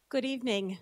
Good evening.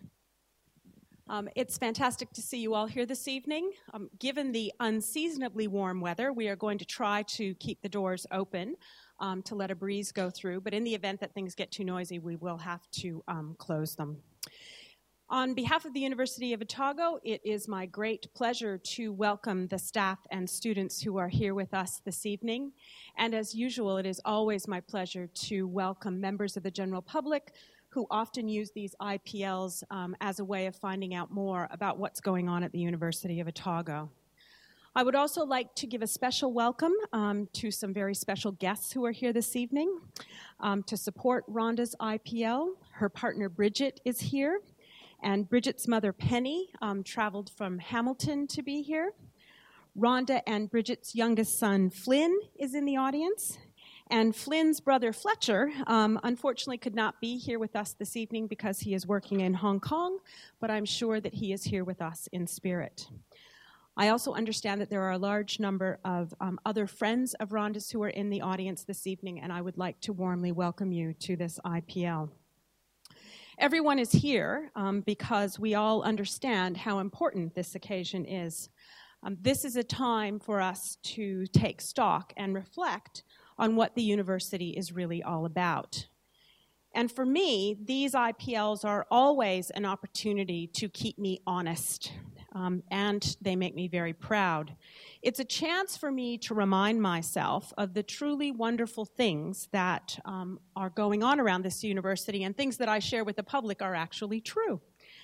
It's fantastic to see you all here this evening. Given the unseasonably warm weather, we are going to try to keep the doors open to let a breeze go through, but in the event that things get too noisy, we will have to close them. On behalf of the University of Otago, it is my great pleasure to welcome the staff and students who are here with us this evening. And as usual, it is always my pleasure to welcome members of the general public who often use these IPLs as a way of finding out more about what's going on at the University of Otago. I would also like to give a special welcome to some very special guests who are here this evening. To support Rhonda's IPL, her partner Bridget is here, and Bridget's mother Penny traveled from Hamilton to be here. Rhonda and Bridget's youngest son Flynn is in the audience. And Flynn's brother Fletcher, unfortunately, could not be here with us this evening because he is working in Hong Kong, but I'm sure that he is here with us in spirit. I also understand that there are a large number of other friends of Rhonda's who are in the audience this evening, and I would like to warmly welcome you to this IPL. Everyone is here because we all understand how important this occasion is. This is a time for us to take stock and reflect on what the university is really all about. And for me, these IPLs are always an opportunity to keep me honest, and they make me very proud. It's a chance for me to remind myself of the truly wonderful things that are going on around this university, and things that I share with the public are actually true.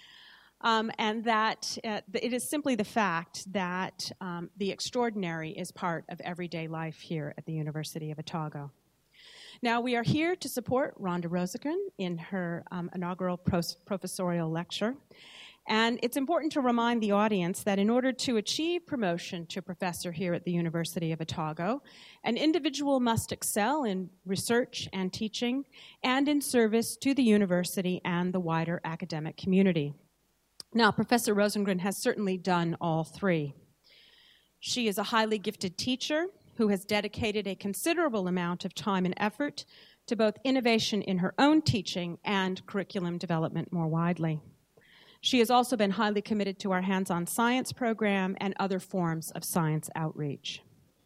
And that it is simply the fact that the extraordinary is part of everyday life here at the University of Otago. Now, we are here to support Rhonda Rosengren in her inaugural professorial lecture. And it's important to remind the audience that in order to achieve promotion to professor here at the University of Otago, an individual must excel in research and teaching and in service to the university and the wider academic community. Now, Professor Rosengren has certainly done all three. She is a highly gifted teacher who has dedicated a considerable amount of time and effort to both innovation in her own teaching and curriculum development more widely. She has also been highly committed to our hands-on science program and other forms of science outreach.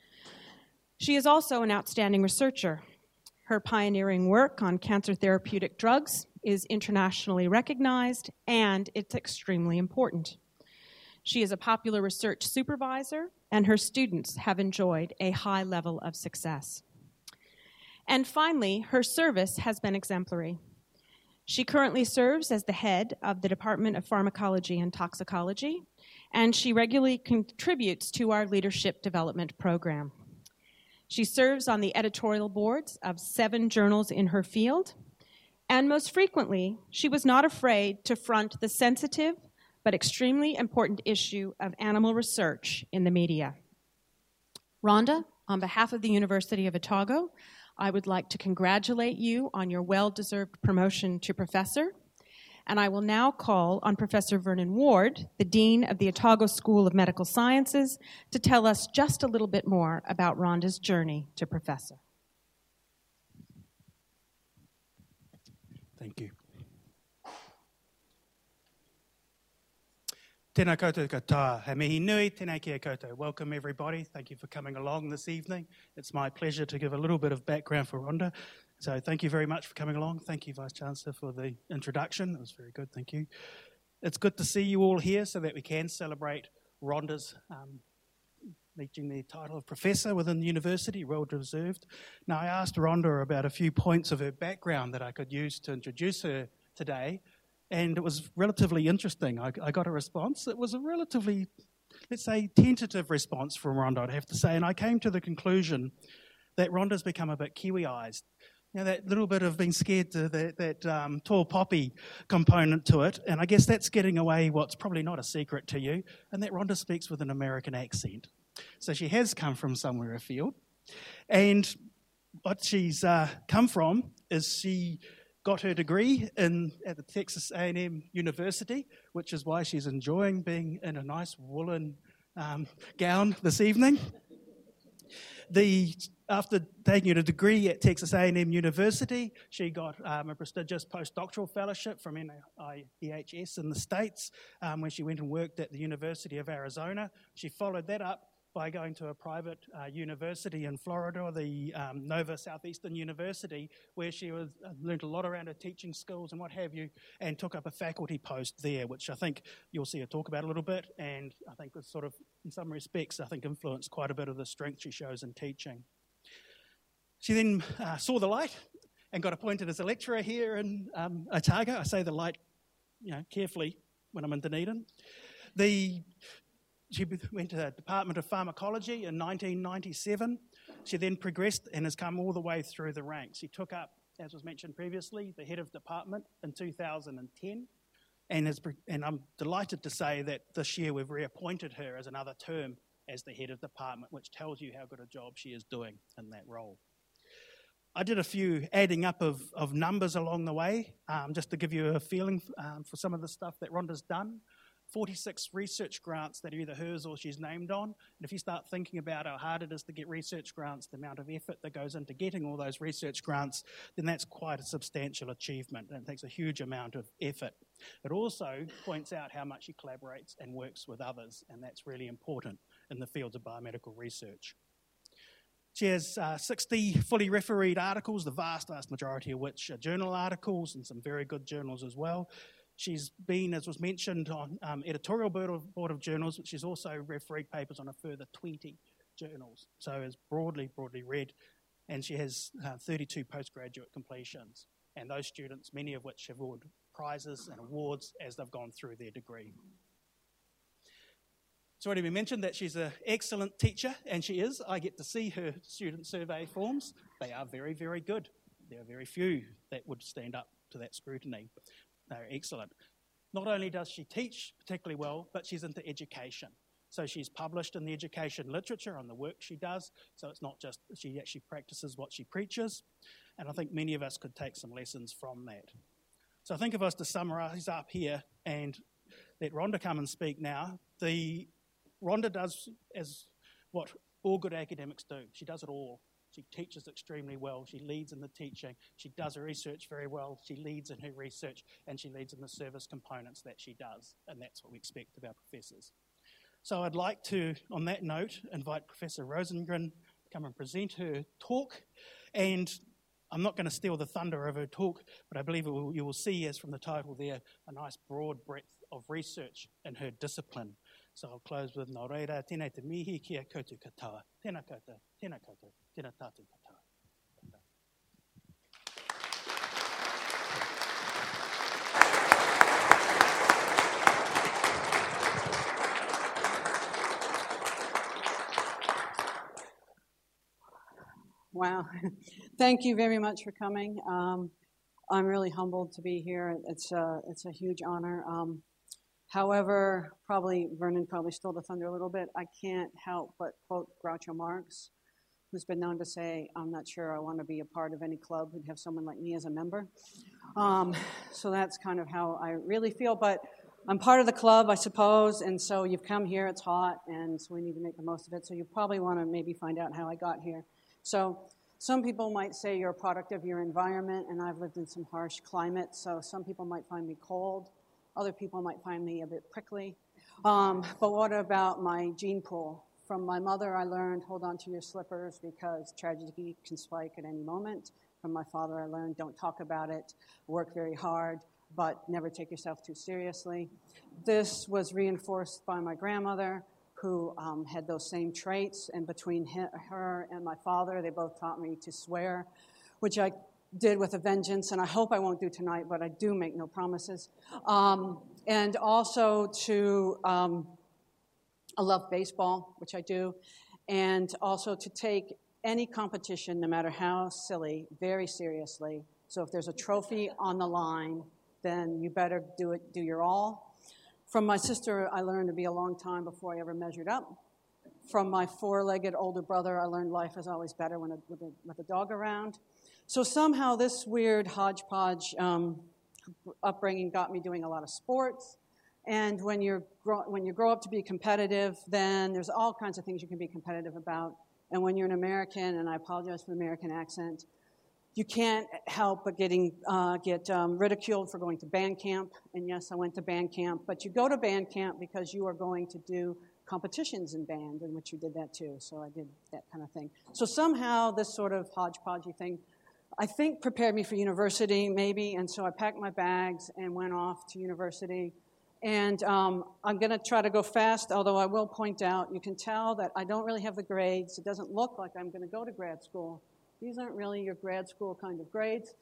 She is also an outstanding researcher. Her pioneering work on cancer therapeutic drugs is internationally recognized, and it's extremely important. She is a popular research supervisor, and her students have enjoyed a high level of success. And finally, her service has been exemplary. She currently serves as the head of the Department of Pharmacology and Toxicology, and she regularly contributes to our leadership development program. She serves on the editorial boards of 7 journals in her field, and most frequently, she was not afraid to front the sensitive but extremely important issue of animal research in the media. Rhonda, on behalf of the University of Otago, I would like to congratulate you on your well-deserved promotion to professor, and I will now call on Professor Vernon Ward, the Dean of the Otago School of Medical Sciences, to tell us just a little bit more about Rhonda's journey to professor. Thank you. Tēnā koutou katoa, he mihi nui, tēnā kia koutou. Welcome everybody, thank you for coming along this evening. It's my pleasure to give a little bit of background for Rhonda. So thank you very much for coming along. Thank you, Vice-Chancellor, for the introduction. It was very good, thank you. It's good to see you all here so that we can celebrate Rhonda's reaching the title of professor within the university, well deserved. Now, I asked Rhonda about a few points of her background that I could use to introduce her today, and it was relatively interesting. I got a response. It was a relatively, let's say, tentative response from Rhonda, I'd have to say, and I came to the conclusion that Rhonda's become a bit Kiwi-eyed. You know, that little bit of being scared to that tall poppy component to it, and I guess that's getting away what's probably not a secret to you, and that Rhonda speaks with an American accent. So she has come from somewhere afield, and what she's come from is she got her degree at the Texas A&M University, which is why she's enjoying being in a nice woolen gown this evening. After taking a degree at Texas A&M University, she got a prestigious postdoctoral fellowship from NIEHS in the States, where she went and worked at the University of Arizona. She followed that up by going to a private university in Florida, the Nova Southeastern University, where she learned a lot around her teaching skills and what have you, and took up a faculty post there, which I think you'll see her talk about a little bit, and I think was sort of, in some respects, I think influenced quite a bit of the strength she shows in teaching. She then saw the light and got appointed as a lecturer here in Otago. I say the light, carefully when I'm in Dunedin. She went to the Department of Pharmacology in 1997. She then progressed and has come all the way through the ranks. She took up, as was mentioned previously, the head of department in 2010. And I'm delighted to say that this year we've reappointed her as another term as the head of department, which tells you how good a job she is doing in that role. I did a few adding up of numbers along the way, just to give you a feeling for some of the stuff that Rhonda's done. 46 research grants that are either hers or she's named on. And if you start thinking about how hard it is to get research grants, the amount of effort that goes into getting all those research grants, then that's quite a substantial achievement, and it takes a huge amount of effort. It also points out how much she collaborates and works with others, and that's really important in the fields of biomedical research. She has 60 fully refereed articles, the vast majority of which are journal articles, and some very good journals as well. She's been, as was mentioned, on editorial board of journals, but she's also refereed papers on a further 20 journals. So is broadly read, and she has 32 postgraduate completions. And those students, many of which have won prizes and awards as they've gone through their degree. It's already been mentioned that she's an excellent teacher, and she is. I get to see her student survey forms. They are very, very good. There are very few that would stand up to that scrutiny. They're excellent. Not only does she teach particularly well, but she's into education. So she's published in the education literature on the work she does. So it's not just she actually practices what she preaches. And I think many of us could take some lessons from that. So I think if I was to summarise up here and let Rhonda come and speak now, Rhonda does as what all good academics do. She does it all. She teaches extremely well. She leads in the teaching. She does her research very well. She leads in her research, and she leads in the service components that she does. And that's what we expect of our professors. So I'd like to, on that note, invite Professor Rosengren to come and present her talk. And I'm not going to steal the thunder of her talk, but I believe you will see, as from the title there, a nice broad breadth of research in her discipline. So I'll close with Nō reira, tēnei te mihi kia koutou katoa. Tēnā koutou, tēnā koutou, tēnā tātou katoa. Wow. Thank you very much for coming. I'm really humbled to be here. It's a huge honor. However, Vernon probably stole the thunder a little bit. I can't help but quote Groucho Marx, who's been known to say, I'm not sure I want to be a part of any club who'd have someone like me as a member. So that's kind of how I really feel. But I'm part of the club, I suppose, and so you've come here, it's hot, and so we need to make the most of it. So you probably want to maybe find out how I got here. So some people might say you're a product of your environment, and I've lived in some harsh climates, so some people might find me cold. Other people might find me a bit prickly. But what about my gene pool? From my mother, I learned, hold on to your slippers because tragedy can spike at any moment. From my father, I learned, don't talk about it, work very hard, but never take yourself too seriously. This was reinforced by my grandmother, who had those same traits, and between her and my father, they both taught me to swear, which I did with a vengeance, and I hope I won't do tonight, but I do make no promises. And also I love baseball, which I do, and also to take any competition, no matter how silly, very seriously. So if there's a trophy on the line, then you better do your all. From my sister, I learned to be a long time before I ever measured up. From my four-legged older brother, I learned life is always better with a dog around. So somehow this weird hodgepodge upbringing got me doing a lot of sports. And when you grow up to be competitive, then there's all kinds of things you can be competitive about. And when you're an American, and I apologize for the American accent, you can't help but get ridiculed for going to band camp. And yes, I went to band camp. But you go to band camp because you are going to do competitions in band, in which you did that too. So I did that kind of thing. So somehow this sort of hodgepodgey thing, I think, prepared me for university, maybe. And so I packed my bags and went off to university. And I'm going to try to go fast, although I will point out, you can tell that I don't really have the grades. It doesn't look like I'm going to go to grad school. These aren't really your grad school kind of grades.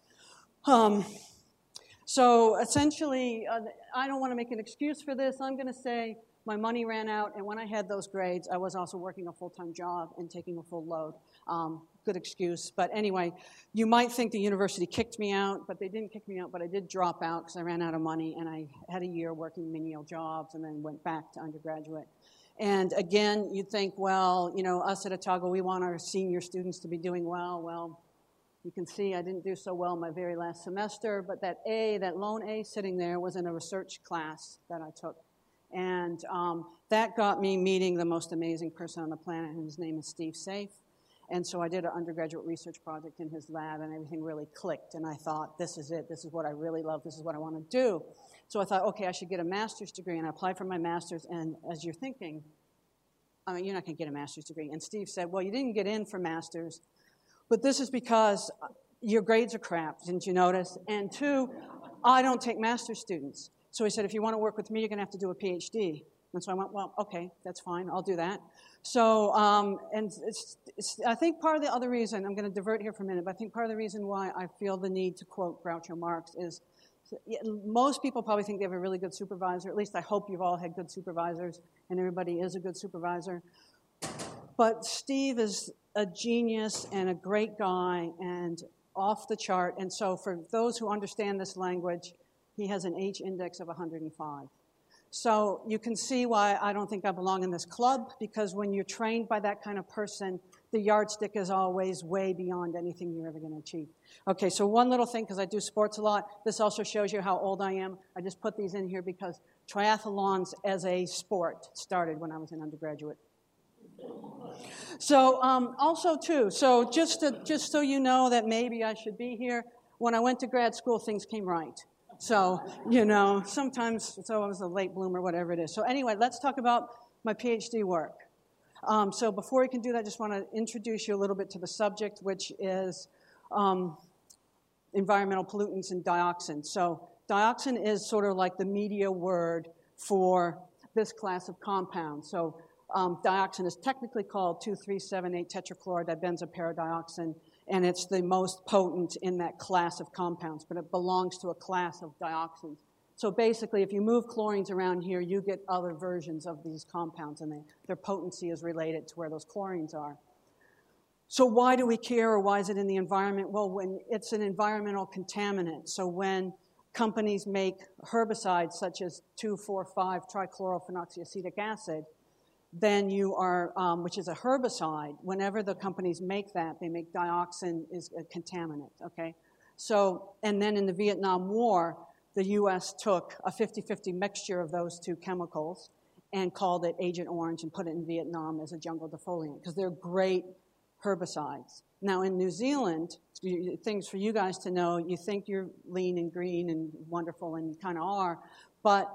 So essentially, I don't want to make an excuse for this. I'm going to say my money ran out, and when I had those grades, I was also working a full-time job and taking a full load. Good excuse. But anyway, you might think the university kicked me out, but they didn't kick me out, but I did drop out because I ran out of money, and I had a year working menial jobs and then went back to undergraduate. And again, you'd think, well, you know, us at Otago, we want our senior students to be doing well. Well, you can see I didn't do so well my very last semester, but that lone A sitting there was in a research class that I took. And that got me meeting the most amazing person on the planet, and his name is Steve Safe. And so I did an undergraduate research project in his lab, and everything really clicked. And I thought, this is it. This is what I really love. This is what I want to do. So I thought, okay, I should get a master's degree. And I applied for my master's. And as you're thinking, I mean, you're not going to get a master's degree. And Steve said, well, you didn't get in for master's, but this is because your grades are crap. Didn't you notice? And two, I don't take master's students. So he said, if you want to work with me, you're going to have to do a PhD. And so I went, well, okay, that's fine. I'll do that. So, I think part of the other reason, I'm going to divert here for a minute, but I think part of the reason why I feel the need to quote Groucho Marx is most people probably think they have a really good supervisor. At least I hope you've all had good supervisors, and everybody is a good supervisor. But Steve is a genius and a great guy and off the chart. And so for those who understand this language, he has an H index of 105. So you can see why I don't think I belong in this club, because when you're trained by that kind of person, the yardstick is always way beyond anything you're ever going to achieve. Okay, so one little thing, because I do sports a lot, this also shows you how old I am. I just put these in here because triathlons as a sport started when I was an undergraduate. So also, too, so just so you know that maybe I should be here, when I went to grad school, things came right. So, you know, sometimes, so I was a late bloomer, whatever it is. So anyway, let's talk about my PhD work. So before we can do that, I just want to introduce you a little bit to the subject, which is environmental pollutants and dioxin. So dioxin is sort of like the media word for this class of compounds. So dioxin is technically called 2,3,7,8-tetrachlorodibenzoparadioxin, and it's the most potent in that class of compounds, but it belongs to a class of dioxins. So basically, if you move chlorines around here, you get other versions of these compounds, and their potency is related to where those chlorines are. So why do we care, or why is it in the environment? Well, when it's an environmental contaminant. So when companies make herbicides such as 2,4,5-trichlorophenoxyacetic acid, then you are, which is a herbicide, whenever the companies make that, they make dioxin is a contaminant, okay? So, and then in the Vietnam War, the U.S. took a 50-50 mixture of those two chemicals and called it Agent Orange and put it in Vietnam as a jungle defoliant, because they're great herbicides. Now, in New Zealand, things for you guys to know, you think you're lean and green and wonderful, and you kind of are, but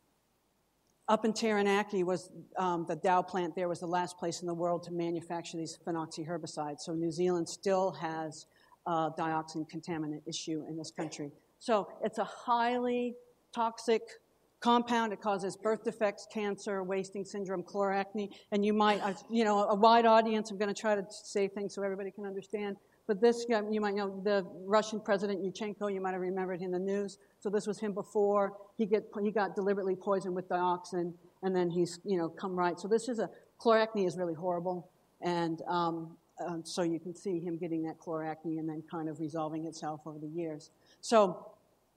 up in Taranaki was the Dow plant there was the last place in the world to manufacture these phenoxy herbicides. So New Zealand still has a dioxin contaminant issue in this country. So it's a highly toxic compound. It causes birth defects, cancer, wasting syndrome, chloracne. And you might, you know, a wide audience, I'm going to try to say things so everybody can understand. But this, you might know, the Russian President Yushchenko, you might have remembered in the news. So this was him before. He got deliberately poisoned with dioxin, and then he's, you know, come right. So this is chloracne is really horrible. And so you can see him getting that chloracne and then kind of resolving itself over the years. So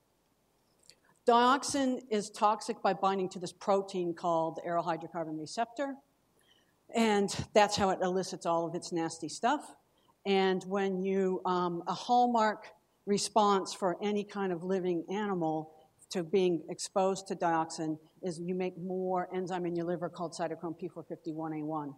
dioxin is toxic by binding to this protein called the aryl hydrocarbon receptor. And that's how it elicits all of its nasty stuff. And when you, a hallmark response for any kind of living animal to being exposed to dioxin is you make more enzyme in your liver called cytochrome P451A1.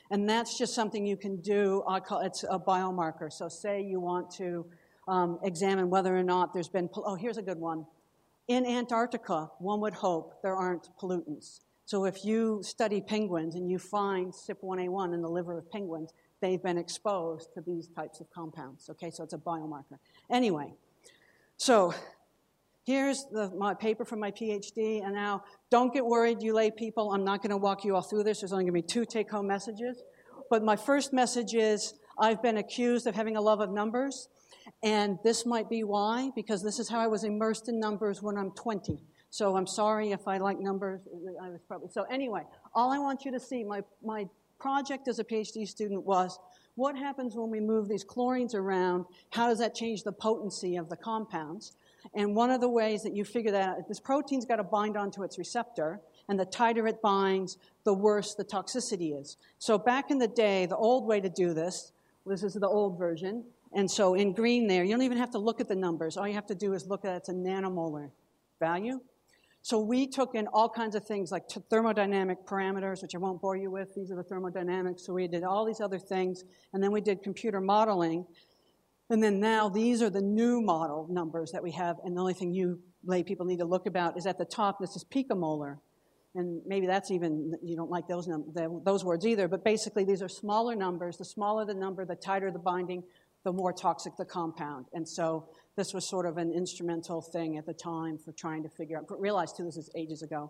And that's just something you can do. It's a biomarker. So say you want to examine whether or not there's been, here's a good one. In Antarctica, one would hope there aren't pollutants. So if you study penguins and you find CYP1A1 in the liver of penguins, they've been exposed to these types of compounds. Okay, so it's a biomarker. Anyway, so here's my paper from my PhD, and now don't get worried, you lay people. I'm not going to walk you all through this. There's only going to be 2 take-home messages. But my first message is I've been accused of having a love of numbers, and this might be why, because this is how I was immersed in numbers when I'm 20. So I'm sorry if I like numbers. I was probably so. Anyway, all I want you to see, my project as a PhD student was what happens when we move these chlorines around? How does that change the potency of the compounds? And one of the ways that you figure that out, this protein's got to bind onto its receptor, and the tighter it binds, the worse the toxicity is. So back in the day, the old way to do this is the old version. And so in green there, you don't even have to look at the numbers. All you have to do is look at it's a nanomolar value. So we took in all kinds of things like thermodynamic parameters, which I won't bore you with. These are the thermodynamics. So we did all these other things, and then we did computer modeling. And then now these are the new model numbers that we have, and the only thing you lay people need to look about is at the top, this is picomolar. And maybe that's even, you don't like those words either, but basically these are smaller numbers. The smaller the number, the tighter the binding, the more toxic the compound. And so this was sort of an instrumental thing at the time for trying to figure out, but realized too, this is ages ago.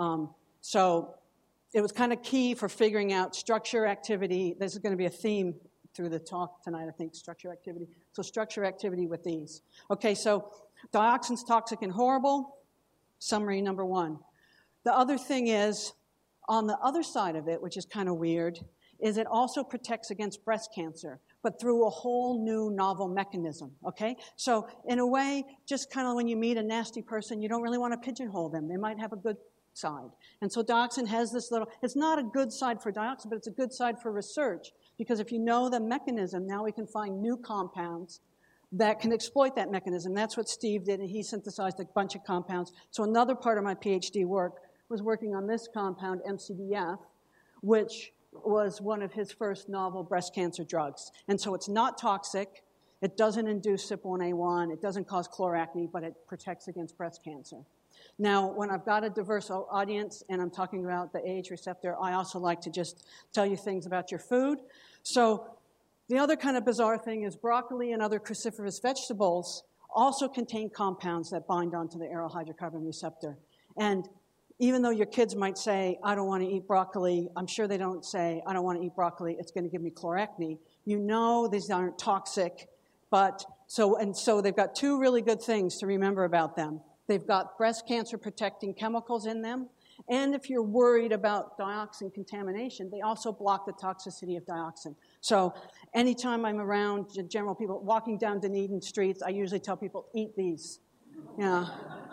So it was kind of key for figuring out structure activity. This is going to be a theme through the talk tonight, I think, structure activity. So structure activity with these. Okay, so dioxin's toxic and horrible. Summary number 1. The other thing is, on the other side of it, which is kind of weird, is it also protects against breast cancer, but through a whole new novel mechanism, okay? So in a way, just kind of when you meet a nasty person, you don't really want to pigeonhole them. They might have a good side. And so dioxin has this little, it's not a good side for dioxin, but it's a good side for research, because if you know the mechanism, now we can find new compounds that can exploit that mechanism. That's what Steve did, and he synthesized a bunch of compounds. So another part of my PhD work was working on this compound, MCDF, which was one of his first novel breast cancer drugs. And so it's not toxic, it doesn't induce CYP1A1, it doesn't cause chloracne, but it protects against breast cancer. Now, when I've got a diverse audience and I'm talking about the AH receptor, I also like to just tell you things about your food. So the other kind of bizarre thing is broccoli and other cruciferous vegetables also contain compounds that bind onto the aryl hydrocarbon receptor. And even though your kids might say, I don't want to eat broccoli, I'm sure they don't say, I don't want to eat broccoli, it's going to give me chloracne. You know these aren't toxic, but so they've got 2 really good things to remember about them. They've got breast cancer protecting chemicals in them, and if you're worried about dioxin contamination, they also block the toxicity of dioxin. So anytime I'm around general people walking down Dunedin streets, I usually tell people, eat these. Yeah.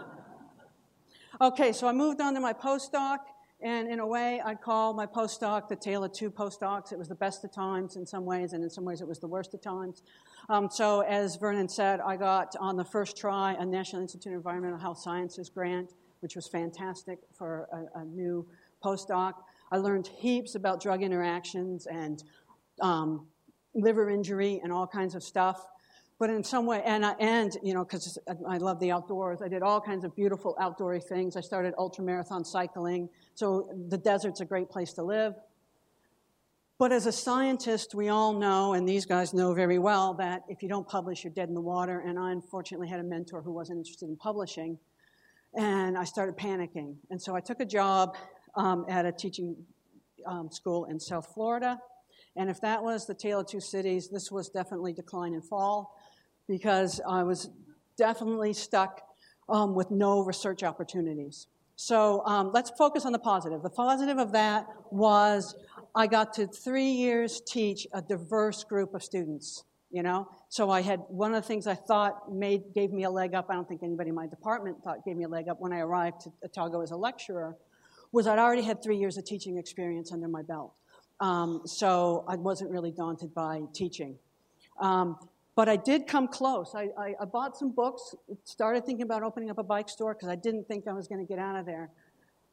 Okay, so I moved on to my postdoc, and in a way, I'd call my postdoc the tale of 2 postdocs. It was the best of times in some ways, and in some ways it was the worst of times. So as Vernon said, I got on the first try a National Institute of Environmental Health Sciences grant, which was fantastic for a new postdoc. I learned heaps about drug interactions and liver injury and all kinds of stuff. But in some way, and you know, because I love the outdoors, I did all kinds of beautiful outdoorsy things. I started ultramarathon cycling, so the desert's a great place to live. But as a scientist, we all know, and these guys know very well, that if you don't publish, you're dead in the water. And I unfortunately had a mentor who wasn't interested in publishing, and I started panicking. And so I took a job at a teaching school in South Florida. And if that was the tale of 2 cities, this was definitely decline and fall, because I was definitely stuck with no research opportunities. So let's focus on the positive. The positive of that was I got to 3 years teach a diverse group of students, you know. So I had one of the things I thought gave me a leg up, I don't think anybody in my department thought gave me a leg up when I arrived to Otago as a lecturer, was I'd already had 3 years of teaching experience under my belt. So I wasn't really daunted by teaching. But I did come close. I bought some books, started thinking about opening up a bike store because I didn't think I was going to get out of there.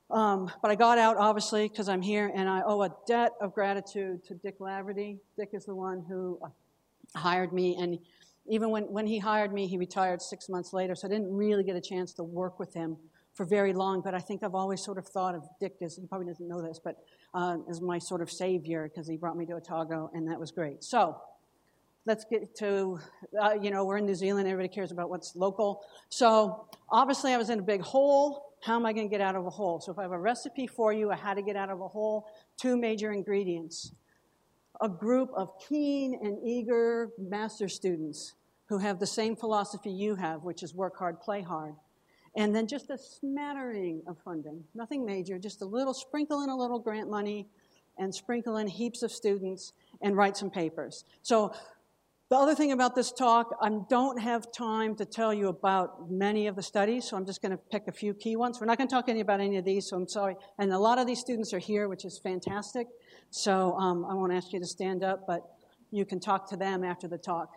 But I got out, obviously, because I'm here, and I owe a debt of gratitude to Dick Laverty. Dick is the one who hired me, and even when he hired me, he retired 6 months later, so I didn't really get a chance to work with him for very long, but I think I've always sort of thought of Dick as, he probably doesn't know this, but as my sort of savior, because he brought me to Otago, and that was great. So let's get to, we're in New Zealand, everybody cares about what's local. So obviously I was in a big hole. How am I going to get out of a hole? So if I have a recipe for you on how to get out of a hole, 2 major ingredients. A group of keen and eager master students who have the same philosophy you have, which is work hard, play hard. And then just a smattering of funding, nothing major, just a little, sprinkle in a little grant money and sprinkle in heaps of students and write some papers. So the other thing about this talk, I don't have time to tell you about many of the studies, so I'm just going to pick a few key ones. We're not going to talk about any of these, so I'm sorry. And a lot of these students are here, which is fantastic. So I won't ask you to stand up, but you can talk to them after the talk.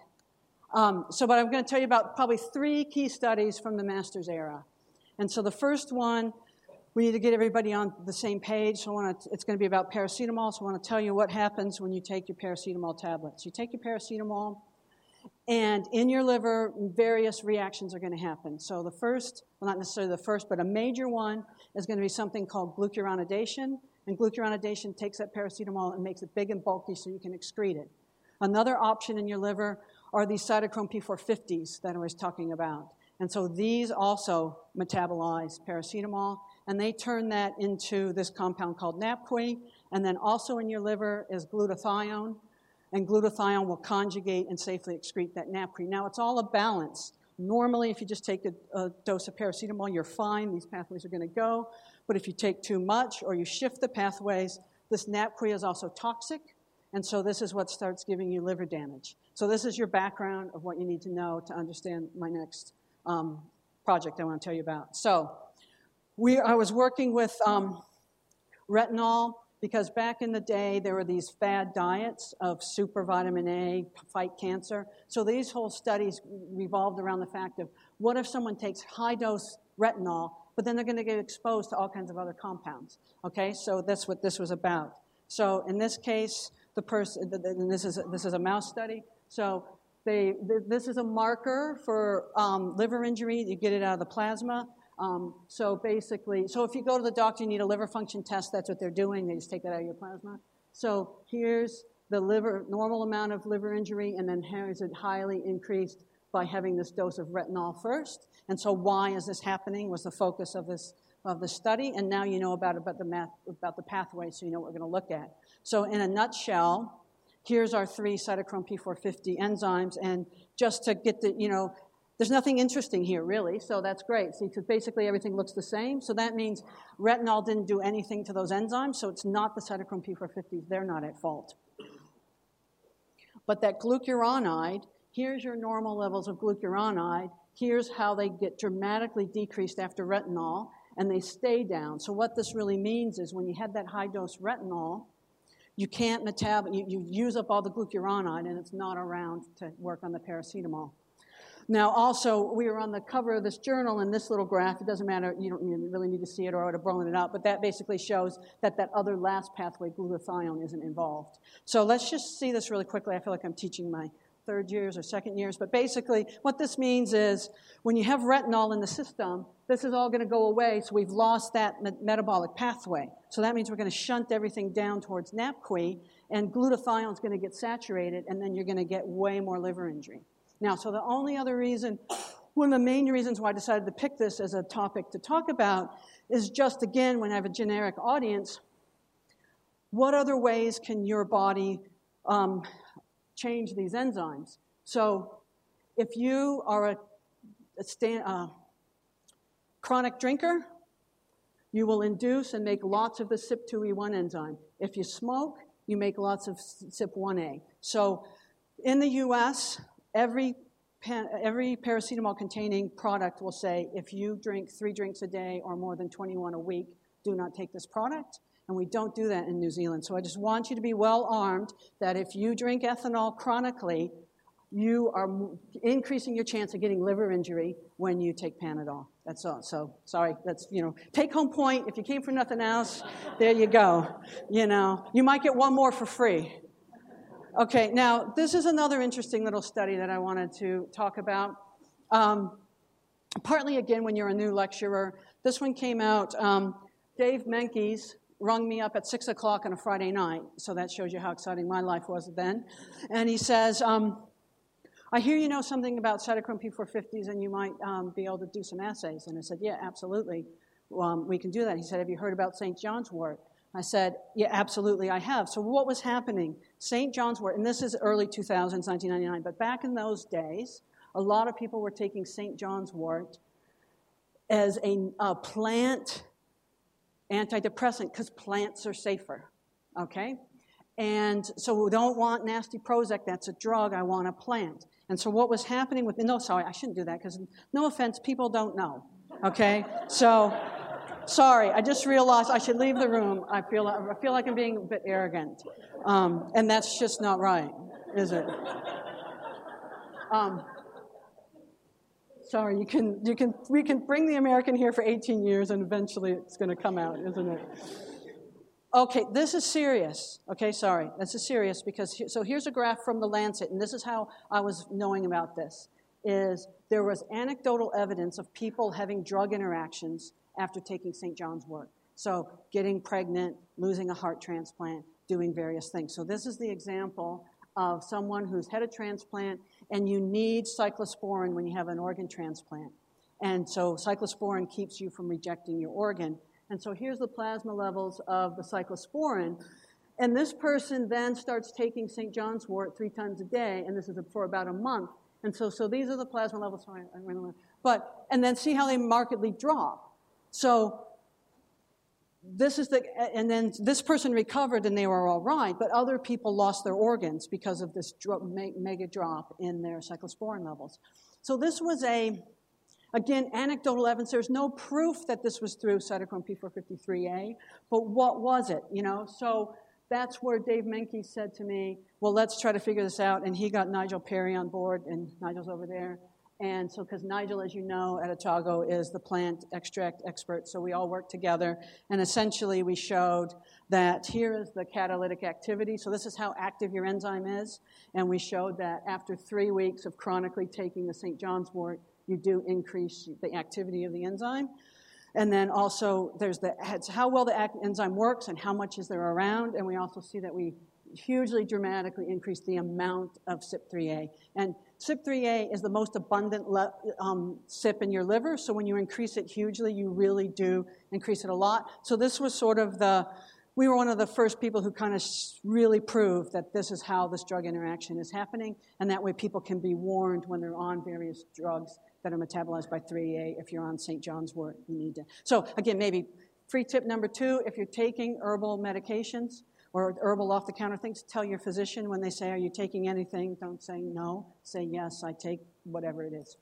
But I'm going to tell you about probably 3 key studies from the master's era. And so the first one, we need to get everybody on the same page. So it's going to be about paracetamol. So I want to tell you what happens when you take your paracetamol tablets. You take your paracetamol, and in your liver, various reactions are going to happen. So the first, well, not necessarily the first, but a major one is going to be something called glucuronidation. And glucuronidation takes that paracetamol and makes it big and bulky so you can excrete it. Another option in your liver are these cytochrome P450s that I was talking about. And so these also metabolize paracetamol, and they turn that into this compound called NAPQI. And then also in your liver is glutathione, and glutathione will conjugate and safely excrete that NAPQI. Now, it's all a balance. Normally, if you just take a dose of paracetamol, you're fine. These pathways are going to go. But if you take too much or you shift the pathways, this NAPQI is also toxic. And so this is what starts giving you liver damage. So this is your background of what you need to know to understand my next project I want to tell you about. So I was working with retinol because back in the day there were these fad diets of super vitamin A, fight cancer. So these whole studies revolved around the fact of what if someone takes high-dose retinol, but then they're going to get exposed to all kinds of other compounds. Okay, so that's what this was about. So in this case, the person, and this is a mouse study. So this is a marker for liver injury. You get it out of the plasma. So basically, if you go to the doctor, you need a liver function test. That's what they're doing. They just take that out of your plasma. So here's the normal amount of liver injury, and then here's it highly increased by having this dose of retinol first. And so why is this happening was the focus of the study. And now you know about the pathway, so you know what we're going to look at. So in a nutshell, here's our 3 cytochrome P450 enzymes. And just to get there's nothing interesting here, really, so that's great. See, because basically everything looks the same. So that means retinol didn't do anything to those enzymes, so it's not the cytochrome P450s. They're not at fault. But that glucuronide, here's your normal levels of glucuronide. Here's how they get dramatically decreased after retinol, and they stay down. So what this really means is when you had that high-dose retinol, you can't you use up all the glucuronide, and it's not around to work on the paracetamol. Now, also, we were on the cover of this journal, and this little graph, it doesn't matter, you don't really need to see it, or I would have blown it out, but that basically shows that other last pathway, glutathione, isn't involved. So let's just see this really quickly. I feel like I'm teaching my 3rd years or 2nd years, but basically what this means is when you have retinol in the system, this is all going to go away, so we've lost that metabolic pathway. So that means we're going to shunt everything down towards NAPQI, and glutathione is going to get saturated, and then you're going to get way more liver injury. Now, so the only other reason, one of the main reasons why I decided to pick this as a topic to talk about is just, again, when I have a generic audience, what other ways can your body change these enzymes? So if you are a chronic drinker, you will induce and make lots of the CYP2E1 enzyme. If you smoke, you make lots of CYP1A. So in the U.S., every paracetamol-containing product will say, if you drink 3 drinks a day or more than 21 a week, do not take this product. And we don't do that in New Zealand. So I just want you to be well armed that if you drink ethanol chronically, you are increasing your chance of getting liver injury when you take Panadol. That's all. So, sorry, that's, take home point. If you came for nothing else, there you go. You might get one more for free. Okay, now, this is another interesting little study that I wanted to talk about. Partly, again, when you're a new lecturer. This one came out, Dave Menkes rung me up at 6 o'clock on a Friday night, so that shows you how exciting my life was then. And he says, I hear you know something about cytochrome P450s and you might be able to do some assays. And I said, yeah, absolutely. We can do that. He said, have you heard about St. John's wort? I said, yeah, absolutely, I have. So what was happening? St. John's wort, and this is early 2000s, 1999, but back in those days, a lot of people were taking St. John's wort as a plant antidepressant because plants are safer, okay? And so we don't want nasty Prozac, that's a drug, I want a plant. And so what was happening with, no, sorry, I shouldn't do that because, no offense, people don't know, okay? So, sorry, I just realized I should leave the room. I feel like I'm being a bit arrogant. And that's just not right, is it? Sorry, we can bring the American here for 18 years and eventually it's going to come out, isn't it? Okay, this is serious. Okay, sorry, this is serious because, so here's a graph from the Lancet, and this is how I was knowing about this, is there was anecdotal evidence of people having drug interactions after taking St. John's wort. So getting pregnant, losing a heart transplant, doing various things. So this is the example of someone who's had a transplant and you need cyclosporin when you have an organ transplant. And so cyclosporin keeps you from rejecting your organ. And so here's the plasma levels of the cyclosporin. And this person then starts taking St. John's wort 3 times a day, and this is for about a month. And so these are the plasma levels. Sorry, I ran away. And then see how they markedly drop. So this is and then this person recovered and they were all right, but other people lost their organs because of this mega drop in their cyclosporin levels. So this was again, anecdotal evidence. There's no proof that this was through cytochrome P453A, but what was it, So that's where Dave Menkes said to me, well, let's try to figure this out, and he got Nigel Perry on board, and Nigel's over there. And so, because Nigel, as you know, at Otago is the plant extract expert, so we all worked together, and essentially we showed that here is the catalytic activity. So this is how active your enzyme is, and we showed that after 3 weeks of chronically taking the St. John's wort, you do increase the activity of the enzyme. And then also there's how well the enzyme works and how much is there around, and we also see that we hugely dramatically increase the amount of CYP3A. And CYP3A is the most abundant CYP in your liver, so when you increase it hugely, you really do increase it a lot. So this was sort of we were one of the first people who kind of really proved that this is how this drug interaction is happening, and that way people can be warned when they're on various drugs that are metabolized by 3A. If you're on St. John's wort, you need to. So again, maybe free tip number 2, if you're taking herbal medications, or herbal off-the-counter things, tell your physician when they say, are you taking anything? Don't say no. Say, yes, I take whatever it is.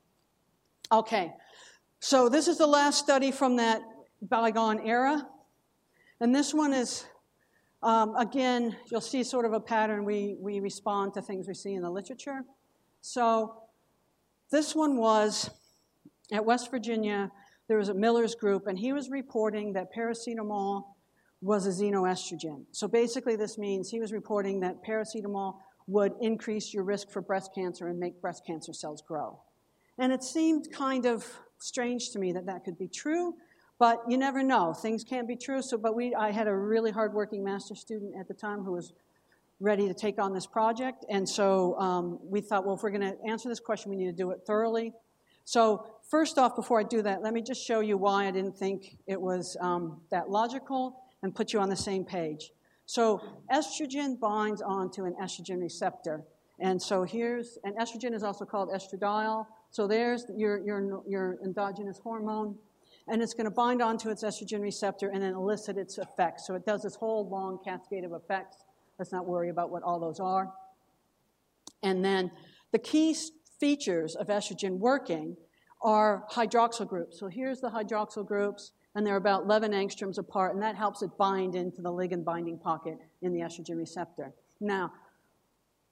Okay, so this is the last study from that bygone era. And this one is, again, you'll see sort of a pattern. We respond to things we see in the literature. So this one was, at West Virginia, there was a Miller's group, and he was reporting that paracetamol was a xenoestrogen. So basically this means he was reporting that paracetamol would increase your risk for breast cancer and make breast cancer cells grow. And it seemed kind of strange to me that could be true, but you never know. Things can be true. I had a really hardworking master's student at the time who was ready to take on this project, and so we thought, well, if we're going to answer this question, we need to do it thoroughly. So first off, before I do that, let me just show you why I didn't think it was that logical, and put you on the same page. So estrogen binds onto an estrogen receptor. And so and estrogen is also called estradiol. So there's your endogenous hormone, and it's going to bind onto its estrogen receptor and then elicit its effects. So it does this whole long cascade of effects. Let's not worry about what all those are. And then the key features of estrogen working are hydroxyl groups. So here's the hydroxyl groups, and they're about 11 angstroms apart, and that helps it bind into the ligand binding pocket in the estrogen receptor. Now,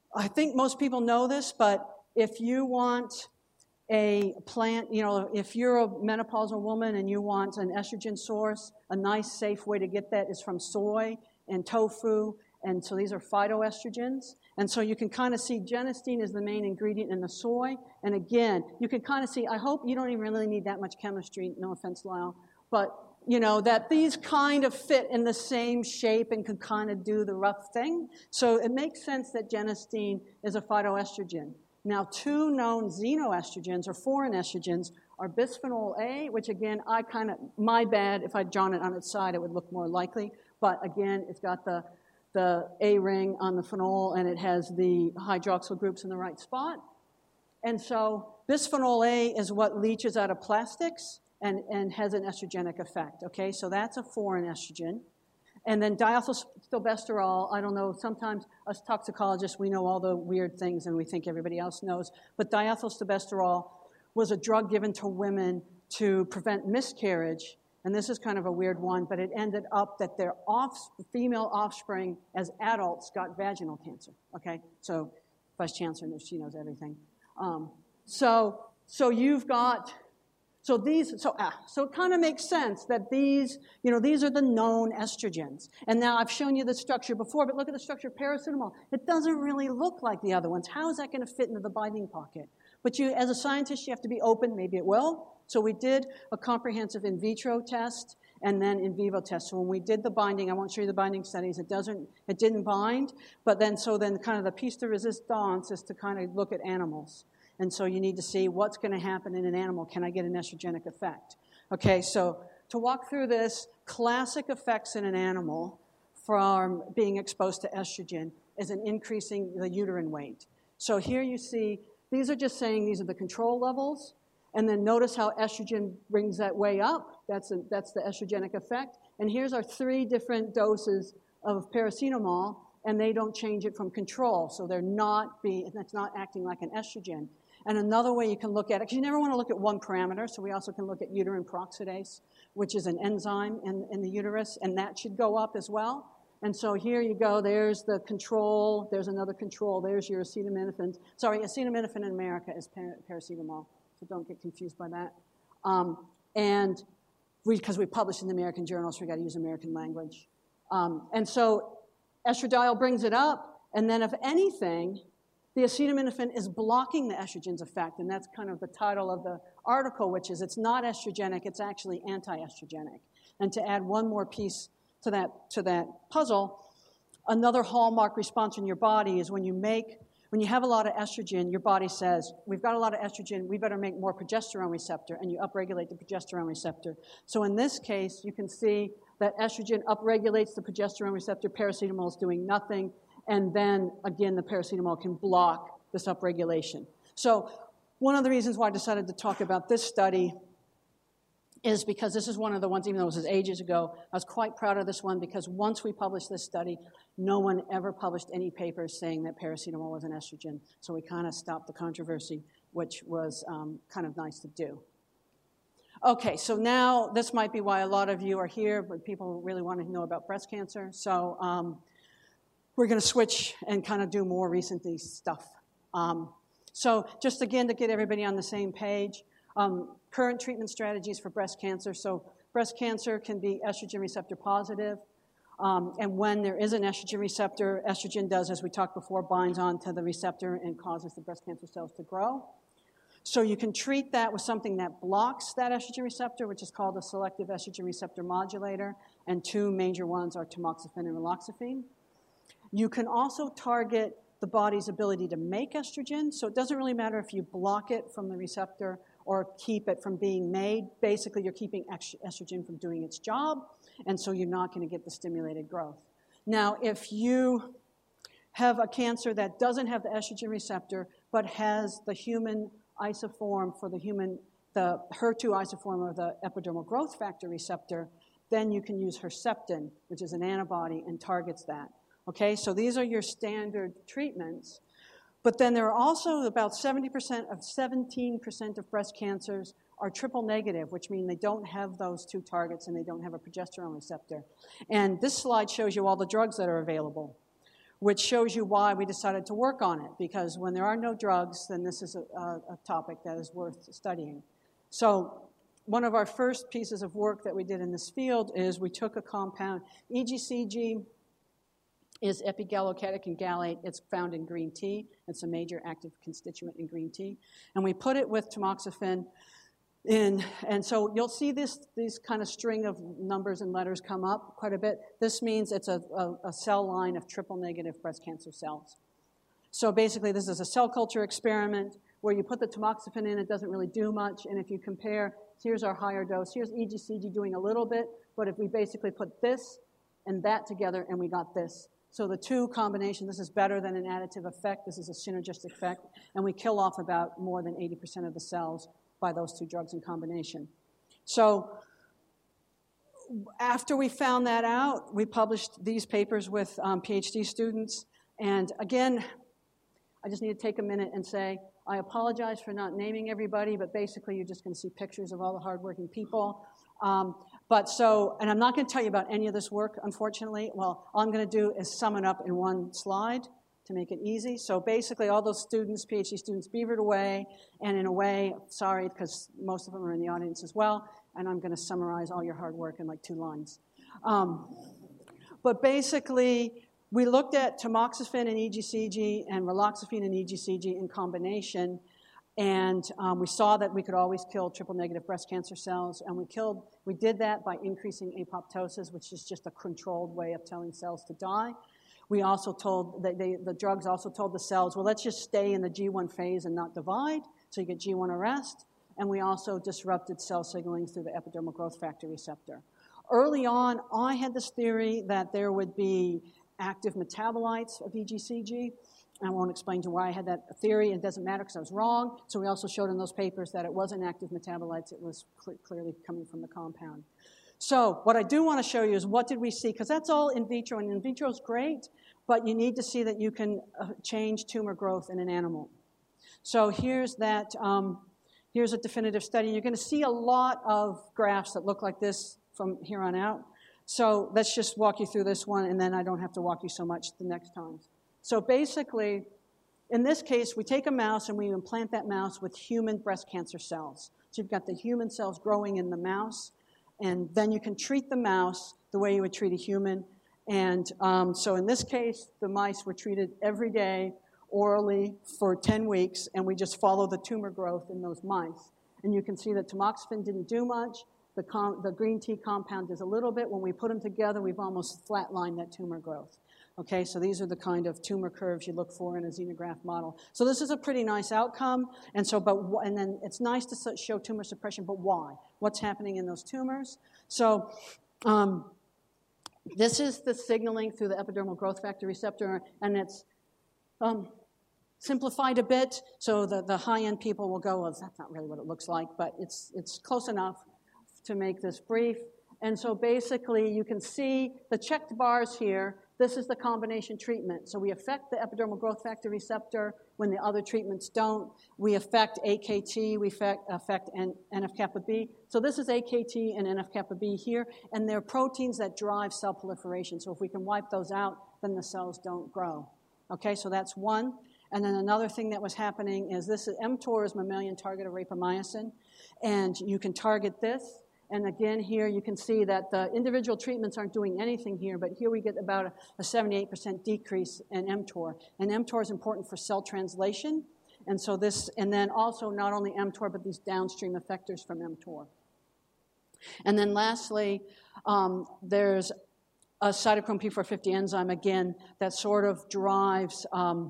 I think most people know this, but if you want a plant, if you're a menopausal woman and you want an estrogen source, a nice, safe way to get that is from soy and tofu. And so these are phytoestrogens. And so you can kind of see genistein is the main ingredient in the soy. And again, you can kind of see, I hope you don't even really need that much chemistry, no offense, Lyle, but that these kind of fit in the same shape and can kind of do the rough thing. So it makes sense that genistein is a phytoestrogen. Now, two known xenoestrogens or foreign estrogens are bisphenol A, which again, my bad, if I'd drawn it on its side, it would look more likely. But again, it's got the A ring on the phenol, and it has the hydroxyl groups in the right spot. And so bisphenol A is what leaches out of plastics and has an estrogenic effect, okay? So that's a foreign estrogen. And then diethylstilbestrol, I don't know, sometimes us toxicologists, we know all the weird things and we think everybody else knows, but diethylstilbestrol was a drug given to women to prevent miscarriage, and this is kind of a weird one, but it ended up that their female offspring as adults got vaginal cancer, okay? So Vice Chancellor knows, she knows everything. So it kind of makes sense that these are the known estrogens. And now I've shown you the structure before, but look at the structure of paracetamol. It doesn't really look like the other ones. How is that going to fit into the binding pocket? But as a scientist, you have to be open. Maybe it will. So we did a comprehensive in vitro test and then in vivo test. So when we did the binding, I won't show you the binding studies. It didn't bind. But then kind of the piece de resistance is to kind of look at animals. And so you need to see what's going to happen in an animal. Can I get an estrogenic effect? Okay, so to walk through this, classic effects in an animal from being exposed to estrogen is an increasing the uterine weight. So here you see, these are just saying these are the control levels. And then notice how estrogen brings that way up. That's the estrogenic effect. And here's our 3 different doses of paracetamol, and they don't change it from control. So it's not acting like an estrogen. And another way you can look at it, because you never want to look at one parameter, so we also can look at uterine peroxidase, which is an enzyme in the uterus, and that should go up as well. And so here you go, there's the control, there's another control, there's your acetaminophen. Sorry, acetaminophen in America is paracetamol, so don't get confused by that. Because we publish in the American Journal, so we got to use American language. And so estradiol brings it up, and then if anything, the acetaminophen is blocking the estrogen's effect, and that's kind of the title of the article, which is it's not estrogenic, it's actually anti-estrogenic. And to add one more piece to that puzzle, another hallmark response in your body is when you have a lot of estrogen, your body says, we've got a lot of estrogen, we better make more progesterone receptor, and you upregulate the progesterone receptor. So in this case, you can see that estrogen upregulates the progesterone receptor, paracetamol is doing nothing, and then, again, the paracetamol can block this upregulation. So one of the reasons why I decided to talk about this study is because this is one of the ones, even though it was ages ago, I was quite proud of this one because once we published this study, no one ever published any papers saying that paracetamol was an estrogen. So we kind of stopped the controversy, which was kind of nice to do. Okay, so now this might be why a lot of you are here, but people really want to know about breast cancer. So we're going to switch and kind of do more recently stuff. So just again to get everybody on the same page, current treatment strategies for breast cancer. So breast cancer can be estrogen receptor positive. And when there is an estrogen receptor, estrogen does, as we talked before, binds onto the receptor and causes the breast cancer cells to grow. So you can treat that with something that blocks that estrogen receptor, which is called a selective estrogen receptor modulator. And 2 major ones are tamoxifen and raloxifene. You can also target the body's ability to make estrogen. So it doesn't really matter if you block it from the receptor or keep it from being made. Basically, you're keeping estrogen from doing its job, and so you're not going to get the stimulated growth. Now, if you have a cancer that doesn't have the estrogen receptor but has the human isoform for the HER2 isoform of the epidermal growth factor receptor, then you can use Herceptin, which is an antibody, and targets that. Okay, so these are your standard treatments. But then there are also about 17% of breast cancers are triple negative, which means they don't have those 2 targets and they don't have a progesterone receptor. And this slide shows you all the drugs that are available. which shows you why we decided to work on it, because when there are no drugs, then this is a topic that is worth studying. So one of our first pieces of work that we did in this field is we took a compound. EGCG is epigallocatechin gallate. It's found in green tea. It's a major active constituent in green tea. And we put it with tamoxifen in, and so you'll see these kind of string of numbers and letters come up quite a bit. This means it's a cell line of triple-negative breast cancer cells. So basically, this is a cell culture experiment where you put the tamoxifen in. It doesn't really do much, and if you compare, here's our higher dose. Here's EGCG doing a little bit, but if we basically put this and that together, and we got this. So the two combination, this is better than an additive effect. This is a synergistic effect, and we kill off about more than 80% of the cells by those two drugs in combination. So after we found that out, we published these papers with PhD students. And again, I just need to take a minute and say, I apologize for not naming everybody, but basically you're just going to see pictures of all the hardworking people. And I'm not going to tell you about any of this work, unfortunately. Well, all I'm going to do is sum it up in one slide to make it easy. So basically all those students, PhD students, beavered away, and in a way, sorry, because most of them are in the audience as well, and I'm going to summarize all your hard work in like 2 lines. But basically, we looked at tamoxifen and EGCG and raloxifene and EGCG in combination, and we saw that we could always kill triple-negative breast cancer cells, and we did that by increasing apoptosis, which is just a controlled way of telling cells to die. We also told, the drugs also told the cells, well, let's just stay in the G1 phase and not divide, so you get G1 arrest. And we also disrupted cell signaling through the epidermal growth factor receptor. Early on, I had this theory that there would be active metabolites of EGCG. I won't explain to why I had that theory. It doesn't matter because I was wrong. So we also showed in those papers that it wasn't active metabolites. It was clearly coming from the compound. So what I do want to show you is what did we see, because that's all in vitro, and in vitro is great, but you need to see that you can change tumor growth in an animal. So here's that. Here's a definitive study. You're going to see a lot of graphs that look like this from here on out. So let's just walk you through this one, and then I don't have to walk you so much the next times. So basically, in this case, we take a mouse and we implant that mouse with human breast cancer cells. So you've got the human cells growing in the mouse, and then you can treat the mouse the way you would treat a human. And so in this case, the mice were treated every day orally for 10 weeks, and we just follow the tumor growth in those mice. And you can see that tamoxifen didn't do much. The green tea compound does a little bit. When we put them together, we've almost flatlined that tumor growth. Okay, so these are the kind of tumor curves you look for in a xenograft model. So this is a pretty nice outcome, and then it's nice to show tumor suppression, but why? What's happening in those tumors? So this is the signaling through the epidermal growth factor receptor, and it's simplified a bit, so the high-end people will go, well, that's not really what it looks like, but it's close enough to make this brief. And so basically, you can see the checked bars here. This is the combination treatment. So we affect the epidermal growth factor receptor when the other treatments don't. We affect AKT, we affect NF-kappa B. So this is AKT and NF-kappa B here, and they're proteins that drive cell proliferation. So if we can wipe those out, then the cells don't grow. Okay, so that's one. And then another thing that was happening is mTOR is mammalian target of rapamycin, and you can target this. And again, here you can see that the individual treatments aren't doing anything here, but here we get about a 78% decrease in mTOR. And mTOR is important for cell translation. And so and then also not only mTOR, but these downstream effectors from mTOR. And then lastly, there's a cytochrome P450 enzyme, again, that sort of drives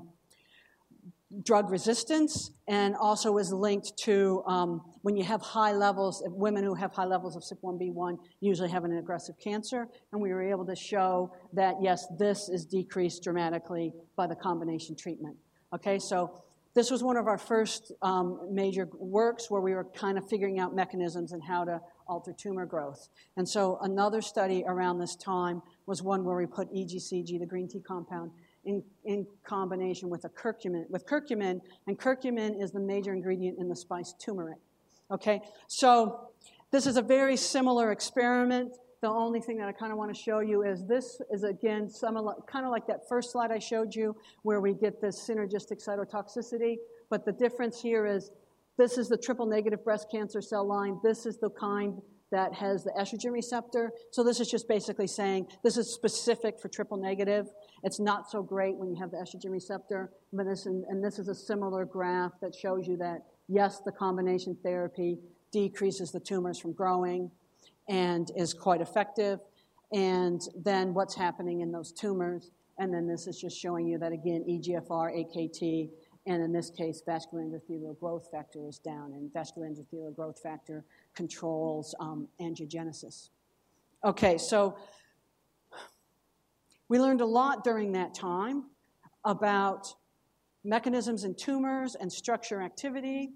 drug resistance, and also is linked to when you have high levels, women who have high levels of CYP1B1 usually have an aggressive cancer, and we were able to show that, yes, this is decreased dramatically by the combination treatment. Okay, so this was one of our first major works where we were kind of figuring out mechanisms and how to alter tumor growth. And so another study around this time was one where we put EGCG, the green tea compound, in combination with curcumin, and curcumin is the major ingredient in the spice turmeric. Okay, so this is a very similar experiment. The only thing that I kind of want to show you is this is, again, kind of like that first slide I showed you where we get this synergistic cytotoxicity. But the difference here is this is the triple-negative breast cancer cell line. This is the kind that has the estrogen receptor. So this is just basically saying this is specific for triple-negative. It's not so great when you have the estrogen receptor. But this is a similar graph that shows you that, yes, the combination therapy decreases the tumors from growing and is quite effective, and then what's happening in those tumors. And then this is just showing you that, again, EGFR, AKT, and in this case, vascular endothelial growth factor is down, and vascular endothelial growth factor controls angiogenesis. Okay, so we learned a lot during that time about mechanisms in tumors and structure activity,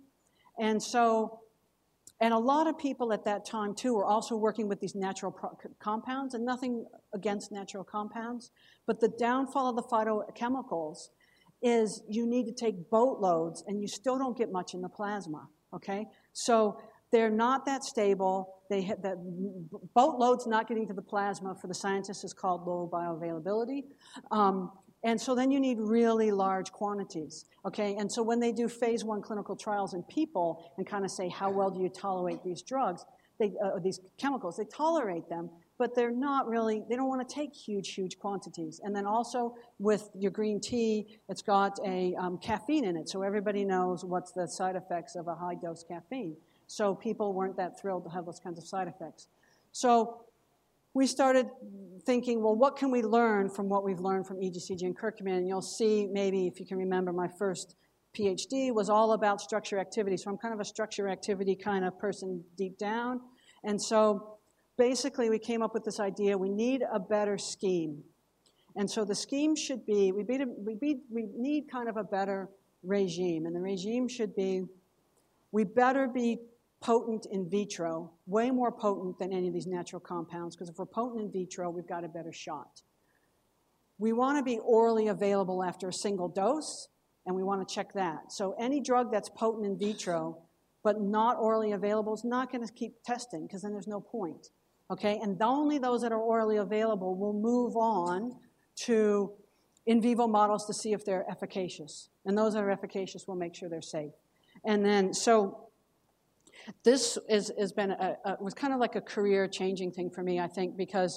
and a lot of people at that time, too, were also working with these natural compounds, and nothing against natural compounds, but the downfall of the phytochemicals is you need to take boatloads, and you still don't get much in the plasma, okay? So they're not that stable. Boatloads not getting to the plasma for the scientists is called low bioavailability. And so then you need really large quantities, okay? And so when they do phase 1 clinical trials in people and kind of say, how well do you tolerate these drugs, these chemicals, they tolerate them, but they're not really, they don't want to take huge quantities. And then also with your green tea, it's got a caffeine in it, so everybody knows what's the side effects of a high-dose caffeine. So people weren't that thrilled to have those kinds of side effects. So we started thinking, well, what can we learn from what we've learned from EGCG and curcumin? And you'll see, maybe if you can remember, my first PhD was all about structure activity. So I'm kind of a structure activity kind of person deep down. And so basically we came up with this idea, we need a better scheme. And so the scheme should be, we need kind of a better regime. And the regime should be, we better be potent in vitro, way more potent than any of these natural compounds, because if we're potent in vitro, we've got a better shot. We want to be orally available after a single dose, and we want to check that. So any drug that's potent in vitro but not orally available is not going to keep testing, because then there's no point, okay? And only those that are orally available will move on to in vivo models to see if they're efficacious. And those that are efficacious will make sure they're safe. And then, so this has been was kind of like a career-changing thing for me, I think, because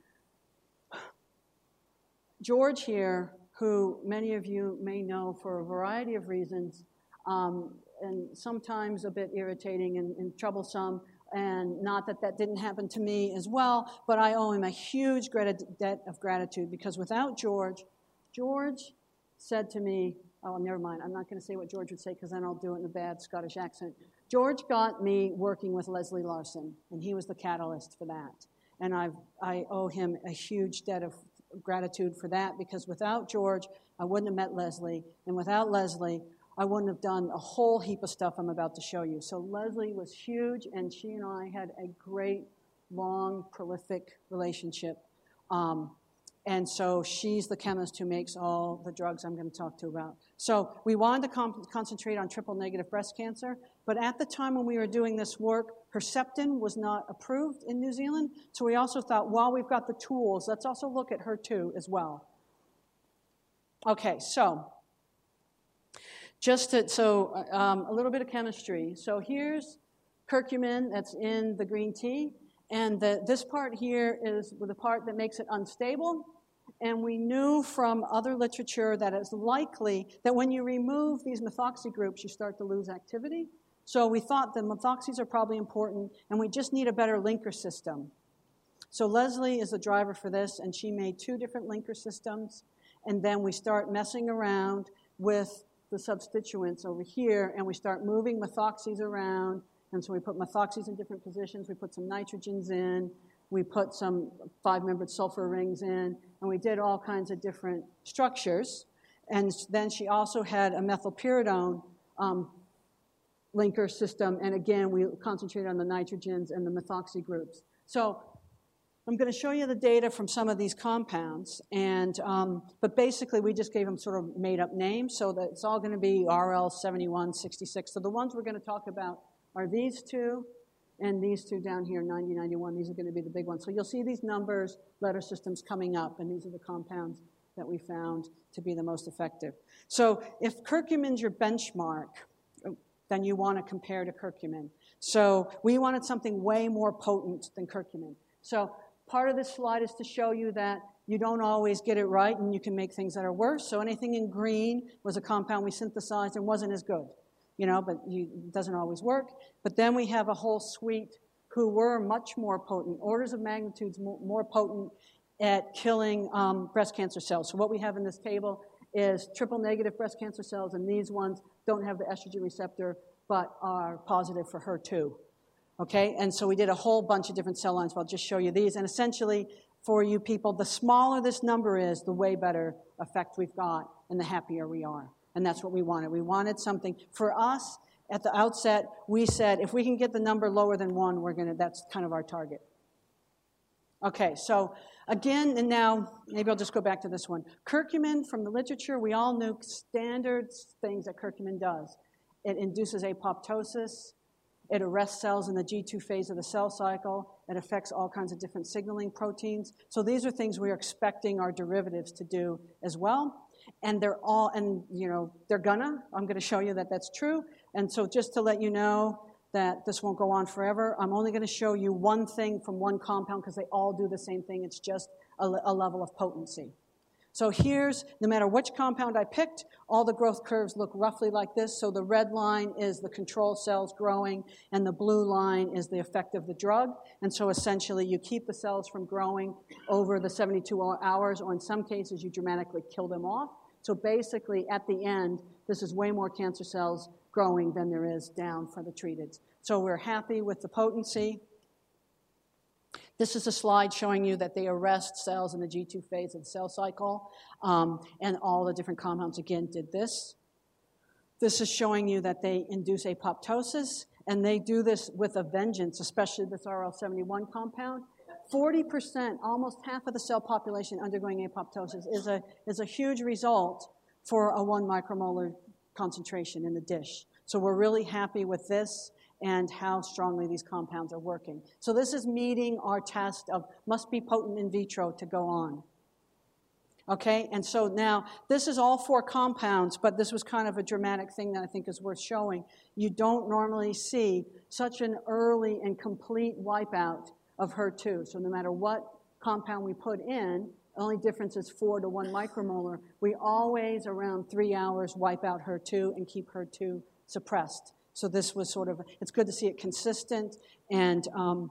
George here, who many of you may know for a variety of reasons, and sometimes a bit irritating and troublesome, and not that that didn't happen to me as well, but I owe him a huge debt of gratitude, because without George said to me, oh, never mind, I'm not going to say what George would say, because then I'll do it in a bad Scottish accent. George got me working with Leslie Larson, and he was the catalyst for that. And I owe him a huge debt of gratitude for that, because without George, I wouldn't have met Leslie, and without Leslie, I wouldn't have done a whole heap of stuff I'm about to show you. So Leslie was huge, and she and I had a great, long, prolific relationship. And so she's the chemist who makes all the drugs I'm going to talk to about. So we wanted to concentrate on triple-negative breast cancer, but at the time when we were doing this work, Herceptin was not approved in New Zealand. So we also thought, while we've got the tools, let's also look at HER2 as well. Okay, so a little bit of chemistry. So here's curcumin that's in the green tea, and this part here is the part that makes it unstable. And we knew from other literature that it's likely that when you remove these methoxy groups, you start to lose activity. So we thought the methoxys are probably important, and we just need a better linker system. So Leslie is the driver for this, and she made 2 different linker systems. And then we start messing around with the substituents over here, and we start moving methoxys around. And so we put methoxys in different positions. We put some nitrogens in. We put some 5-membered sulfur rings in. And we did all kinds of different structures. And then she also had a methylpyridone linker system. And again, we concentrated on the nitrogens and the methoxy groups. So I'm going to show you the data from some of these compounds. And but basically, we just gave them sort of made-up names. So that it's all going to be RL7166. So the ones we're going to talk about are these 2, And these two down here, 90, 91, these are going to be the big ones. So you'll see these numbers, letter systems coming up, and these are the compounds that we found to be the most effective. So if curcumin's your benchmark, then you want to compare to curcumin. So we wanted something way more potent than curcumin. So part of this slide is to show you that you don't always get it right, and you can make things that are worse. So anything in green was a compound we synthesized and wasn't as good, but it doesn't always work. But then we have a whole suite who were much more potent, orders of magnitudes more potent at killing breast cancer cells. So what we have in this table is triple-negative breast cancer cells, and these ones don't have the estrogen receptor but are positive for HER2. Okay, and so we did a whole bunch of different cell lines. I'll just show you these. And essentially, for you people, the smaller this number is, the way better effect we've got, and the happier we are. And that's what we wanted. We wanted something. For us, at the outset, we said, if we can get the number lower than 1, that's kind of our target. Okay, so again, and now, maybe I'll just go back to this one. Curcumin, from the literature, we all knew standard things that curcumin does. It induces apoptosis. It arrests cells in the G2 phase of the cell cycle. It affects all kinds of different signaling proteins. So these are things we're expecting our derivatives to do as well. And I'm going to show you that that's true. And so just to let you know that this won't go on forever, I'm only going to show you one thing from one compound because they all do the same thing. It's just a level of potency. So here's, no matter which compound I picked, all the growth curves look roughly like this. So the red line is the control cells growing, and the blue line is the effect of the drug. And so essentially, you keep the cells from growing over the 72 hours, or in some cases, you dramatically kill them off. So basically, at the end, this is way more cancer cells growing than there is down for the treated. So we're happy with the potency. This is a slide showing you that they arrest cells in the G2 phase of the cell cycle, and all the different compounds, again, did this. This is showing you that they induce apoptosis, and they do this with a vengeance, especially this RL71 compound. 40%, almost half of the cell population undergoing apoptosis is a huge result for a 1 micromolar concentration in the dish. So we're really happy with this and how strongly these compounds are working. So this is meeting our test of must be potent in vitro to go on. Okay, and so now this is all 4 compounds, but this was kind of a dramatic thing that I think is worth showing. You don't normally see such an early and complete wipeout of HER2. So no matter what compound we put in, the only difference is 4 to 1 micromolar. We always, around 3 hours, wipe out HER2 and keep HER2 suppressed. So this was sort of, it's good to see it consistent and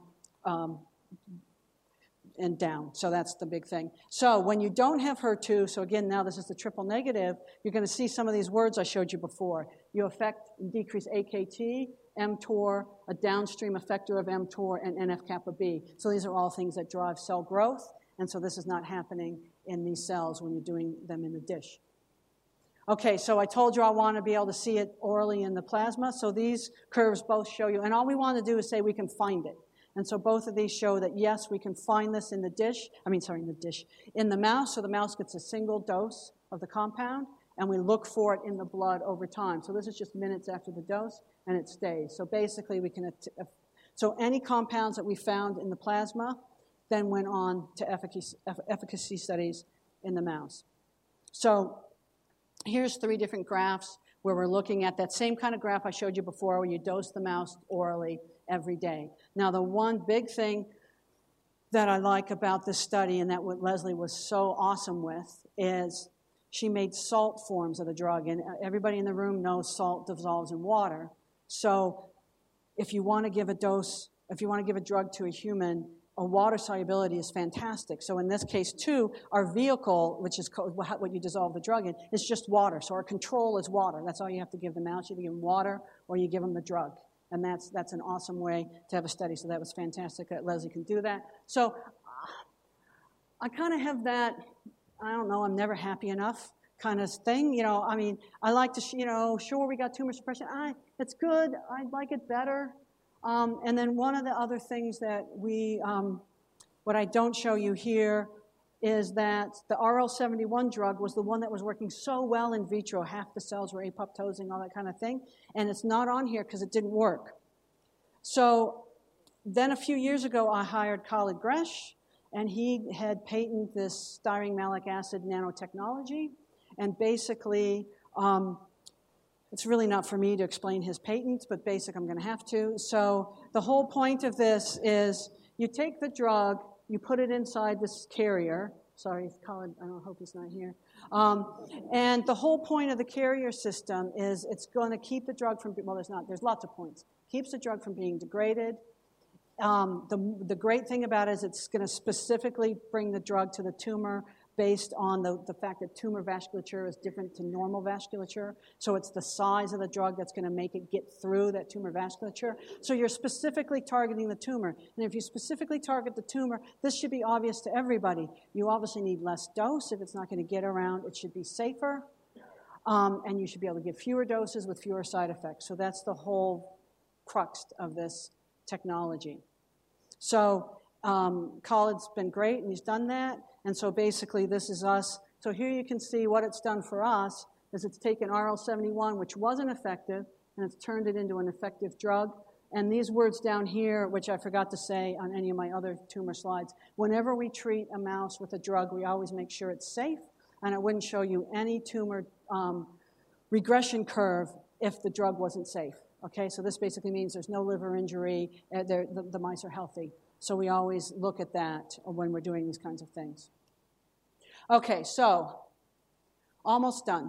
down. So that's the big thing. So when you don't have HER2, so again, now this is the triple negative, you're going to see some of these words I showed you before. You affect and decrease AKT, mTOR, a downstream effector of mTOR, and NF-kappa B. So these are all things that drive cell growth, and so this is not happening in these cells when you're doing them in the dish. Okay, so I told you I want to be able to see it orally in the plasma, so these curves both show you, and all we want to do is say we can find it. And so both of these show that, yes, we can find this in the in the mouse, so the mouse gets a single dose of the compound, and we look for it in the blood over time. So this is just minutes after the dose, and it stays. So basically, we can, so any compounds that we found in the plasma then went on to efficacy studies in the mouse. So here's 3 different graphs where we're looking at that same kind of graph I showed you before where you dose the mouse orally every day. Now, the one big thing that I like about this study, and that what Leslie was so awesome with, is she made salt forms of the drug. And everybody in the room knows salt dissolves in water. So if you want to give a drug to a human, a water solubility is fantastic. So in this case, too, our vehicle, which is what you dissolve the drug in, is just water. So our control is water. That's all you have to give the mouse. You either give them water or you give them the drug. And that's an awesome way to have a study. So that was fantastic that Leslie can do that. So I kind of have that, I don't know, I'm never happy enough kind of thing. I mean, I like to, sure, we got tumor suppression. It's good. I'd like it better. And then one of the other things that what I don't show you here is that the RL71 drug was the one that was working so well in vitro. Half the cells were apoptosing, all that kind of thing. And it's not on here because it didn't work. So Then a few years ago, I hired Khalid Gresh, and he had patented this styrene malic acid nanotechnology. And basically, it's really not for me to explain his patent, but basically I'm going to have to. So the whole point of this is you take the drug, you put it inside this carrier. Sorry, Colin, I hope he's not here. And the whole point of the carrier system is it's going to keep the drug from, well, there's lots of points. Keeps the drug from being degraded. The great thing about it is it's going to specifically bring the drug to the tumor based on the fact that tumor vasculature is different to normal vasculature. So it's the size of the drug that's going to make it get through that tumor vasculature. So you're specifically targeting the tumor. And if you specifically target the tumor, this should be obvious to everybody. You obviously need less dose if it's not going to get around. It should be safer. And you should be able to give fewer doses with fewer side effects. So that's the whole crux of this technology. So Khalid's been great, and he's done that. And so basically this is us. So here you can see what it's done for us is it's taken RL-71, which wasn't effective, and it's turned it into an effective drug. And these words down here, which I forgot to say on any of my other tumor slides, whenever we treat a mouse with a drug, we always make sure it's safe, and it wouldn't show you any tumor regression curve if the drug wasn't safe. Okay, so this basically means there's no liver injury, the mice are healthy. So we always look at that when we're doing these kinds of things. Okay, so almost done.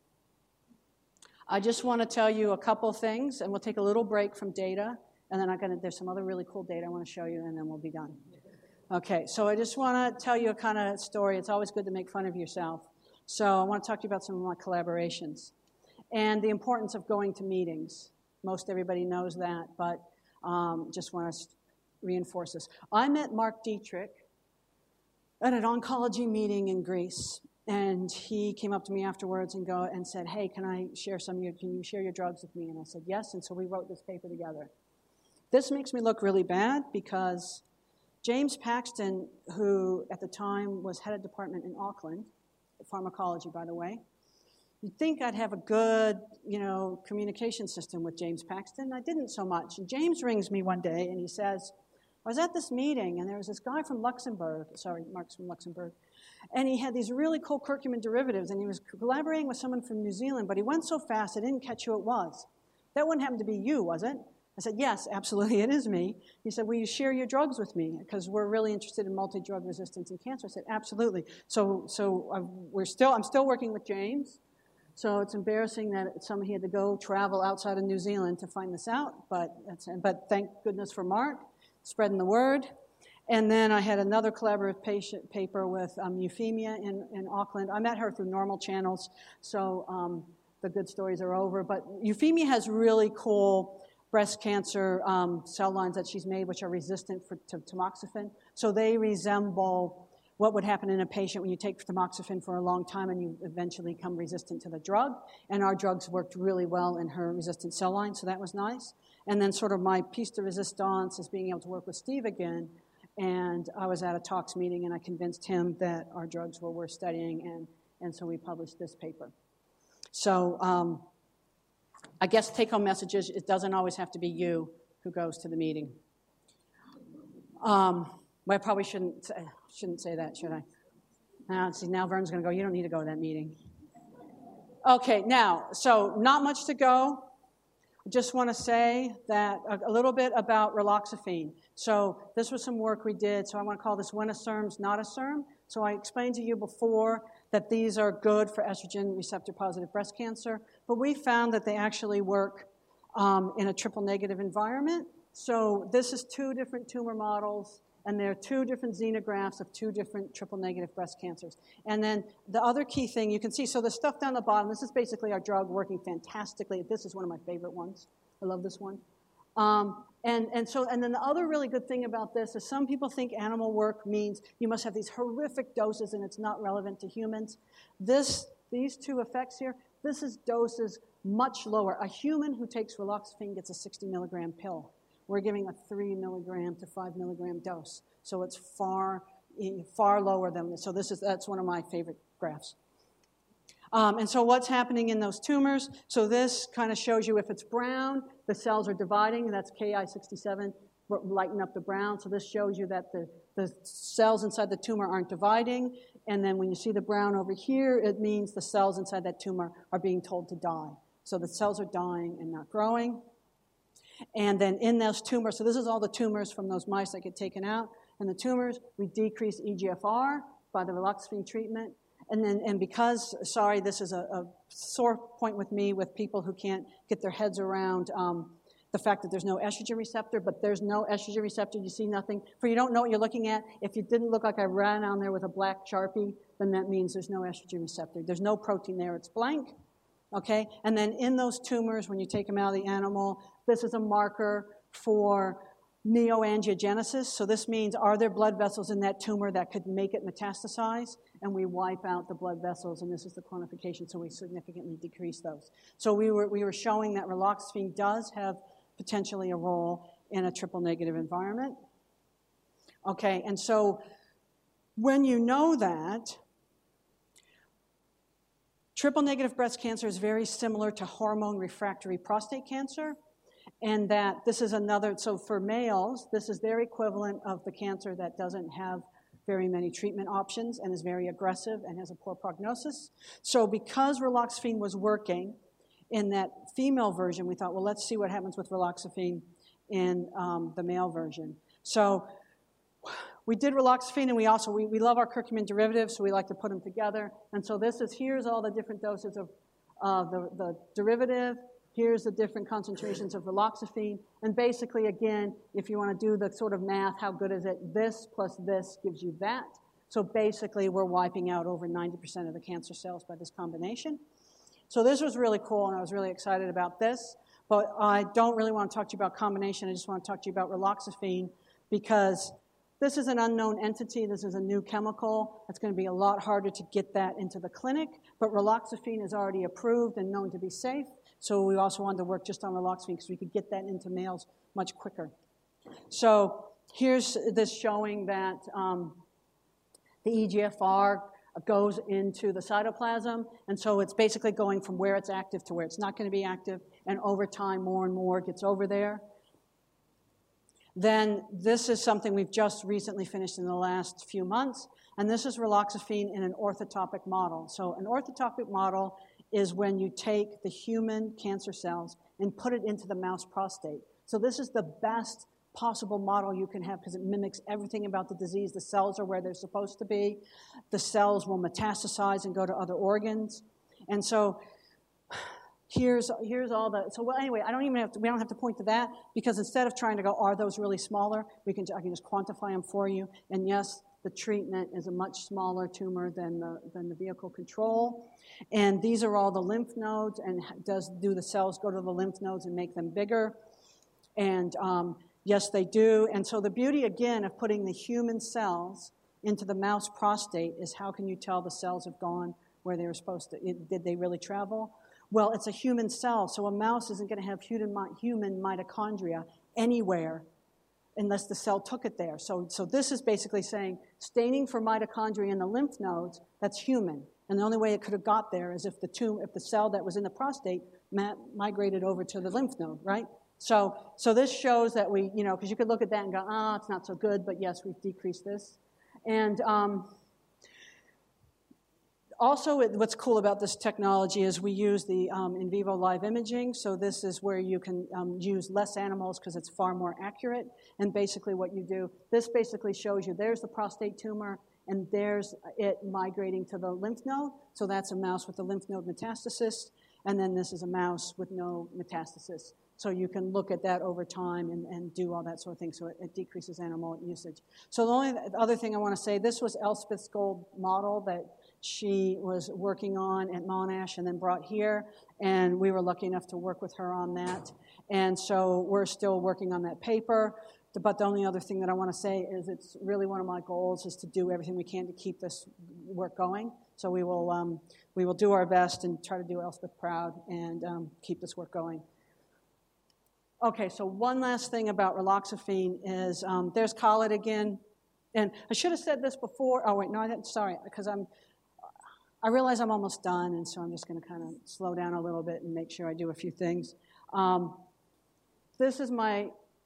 I just want to tell you a couple things, and we'll take a little break from data, and then there's some other really cool data I want to show you, and then we'll be done. Okay, so I just want to tell you a kind of story. It's always good to make fun of yourself. So I want to talk to you about some of my collaborations and the importance of going to meetings. Most everybody knows that, but just want to reinforce this. I met Mark Dietrich at an oncology meeting in Greece, and he came up to me afterwards and said, "Hey, can you share your drugs with me?" And I said, "Yes," and so we wrote this paper together. This makes me look really bad because James Paxton, who at the time was head of department in Auckland, pharmacology, by the way, you'd think I'd have a good, communication system with James Paxton. I didn't so much. And James rings me one day, and he says, I was at this meeting, and there was this guy from Luxembourg. Sorry, Mark's from Luxembourg. And he had these really cool curcumin derivatives, and he was collaborating with someone from New Zealand, but he went so fast I didn't catch who it was. That wouldn't happen to be you, was it? I said, yes, absolutely, it is me. He said, will you share your drugs with me? Because we're really interested in multi-drug resistance and cancer. I said, absolutely. So I'm still working with James. So it's embarrassing that he had to travel outside of New Zealand to find this out, but thank goodness for Mark spreading the word. And then I had another collaborative paper with Euphemia in Auckland. I met her through normal channels, so the good stories are over. But Euphemia has really cool breast cancer cell lines that she's made, which are resistant to tamoxifen. So they resemble what would happen in a patient when you take tamoxifen for a long time and you eventually become resistant to the drug. And our drugs worked really well in her resistant cell line, so that was nice. And then sort of my piece de resistance is being able to work with Steve again. And I was at a talks meeting, and I convinced him that our drugs were worth studying, and so we published this paper. So I guess take-home messages, it doesn't always have to be you who goes to the meeting. Well, I probably shouldn't say that, should I? Now Vern's going to go, you don't need to go to that meeting. Okay, now, so not much to go. I just want to say that a little bit about raloxifene. So this was some work we did, so I want to call this when a SERM's not a SERM. So I explained to you before that these are good for estrogen receptor-positive breast cancer, but we found that they actually work in a triple-negative environment. So this is 2 different tumor models, and there are 2 different xenografts of 2 different triple-negative breast cancers. And then the other key thing you can see, so the stuff down the bottom, this is basically our drug working fantastically. This is one of my favorite ones. I love this one. And then the other really good thing about this is some people think animal work means you must have these horrific doses and it's not relevant to humans. These 2 effects here, this is doses much lower. A human who takes raloxifene gets a 60 milligram pill. We're giving a 3 milligram to 5 milligram dose. So it's far lower than this. So that's one of my favorite graphs. And so what's happening in those tumors? So this kind of shows you if it's brown, the cells are dividing, and that's Ki67. lighten up the brown. So this shows you that the cells inside the tumor aren't dividing. And then when you see the brown over here, it means the cells inside that tumor are being told to die. So the cells are dying and not growing. And then in those tumors, so this is all the tumors from those mice that get taken out. And the tumors, we decrease EGFR by the raloxifene treatment. And because, sorry, this is a sore point with me with people who can't get their heads around the fact that there's no estrogen receptor, but there's no estrogen receptor. You see nothing. For you don't know what you're looking at, if it didn't look like I ran on there with a black Sharpie, then that means there's no estrogen receptor. There's no protein there. It's blank. Okay? And then in those tumors, when you take them out of the animal, this is a marker for neoangiogenesis. So this means, are there blood vessels in that tumor that could make it metastasize? And we wipe out the blood vessels, and this is the quantification, so we significantly decrease those. So we were showing that raloxifene does have potentially a role in a triple-negative environment. Okay, and so when you know that, triple-negative breast cancer is very similar to hormone-refractory prostate cancer, and that this is another, so for males, this is their equivalent of the cancer that doesn't have very many treatment options and is very aggressive and has a poor prognosis. So because raloxifene was working in that female version, we thought, well, let's see what happens with raloxifene in the male version. So we did raloxifene, and we love our curcumin derivatives, so we like to put them together. And so here's all the different doses of the derivative. Here's the different concentrations of raloxifene. And basically, again, if you want to do the sort of math, how good is it? This plus this gives you that. So basically, we're wiping out over 90% of the cancer cells by this combination. So this was really cool, and I was really excited about this. But I don't really want to talk to you about combination. I just want to talk to you about raloxifene, because this is an unknown entity. This is a new chemical. It's going to be a lot harder to get that into the clinic. But raloxifene is already approved and known to be safe. So we also wanted to work just on raloxifene because we could get that into males much quicker. So here's this showing that the EGFR goes into the cytoplasm, and so it's basically going from where it's active to where it's not going to be active, and over time more and more gets over there. Then this is something we've just recently finished in the last few months, and this is raloxifene in an orthotopic model. So an orthotopic model is when you take the human cancer cells and put it into the mouse prostate. So this is the best possible model you can have because it mimics everything about the disease. The cells are where they're supposed to be. The cells will metastasize and go to other organs. And so here's all the, so well, anyway, we don't have to point to that, because instead of trying to go, are those really smaller, I can just quantify them for you. And yes, the treatment is a much smaller tumor than the vehicle control. And these are all the lymph nodes, and do the cells go to the lymph nodes and make them bigger? And yes, they do. And so the beauty, again, of putting the human cells into the mouse prostate is, how can you tell the cells have gone where they were supposed to? Did they really travel? Well, it's a human cell, so a mouse isn't going to have human mitochondria anywhere unless the cell took it there. So this is basically saying staining for mitochondria in the lymph nodes, that's human. And the only way it could have got there is if the cell that was in the prostate migrated over to the lymph node, right? So this shows that we, because you could look at that and go, it's not so good, but yes, we've decreased this. And also, what's cool about this technology is we use the in vivo live imaging. So this is where you can use less animals because it's far more accurate. And basically what you do, this basically shows you there's the prostate tumor and there's it migrating to the lymph node. So that's a mouse with a lymph node metastasis. And then this is a mouse with no metastasis. So you can look at that over time and do all that sort of thing. So it decreases animal usage. So the only other thing I want to say, this was Elspeth's gold model that she was working on at Monash and then brought here, and we were lucky enough to work with her on that. And so we're still working on that paper, but the only other thing that I want to say is it's really one of my goals is to do everything we can to keep this work going. So we will do our best and try to do Elspeth proud and keep this work going. Okay, so one last thing about raloxifene is there's Khalid again. And I should have said this before. Oh, wait, no, I didn't. Sorry, because I realize I'm almost done, and so I'm just going to kind of slow down a little bit and make sure I do a few things. This is my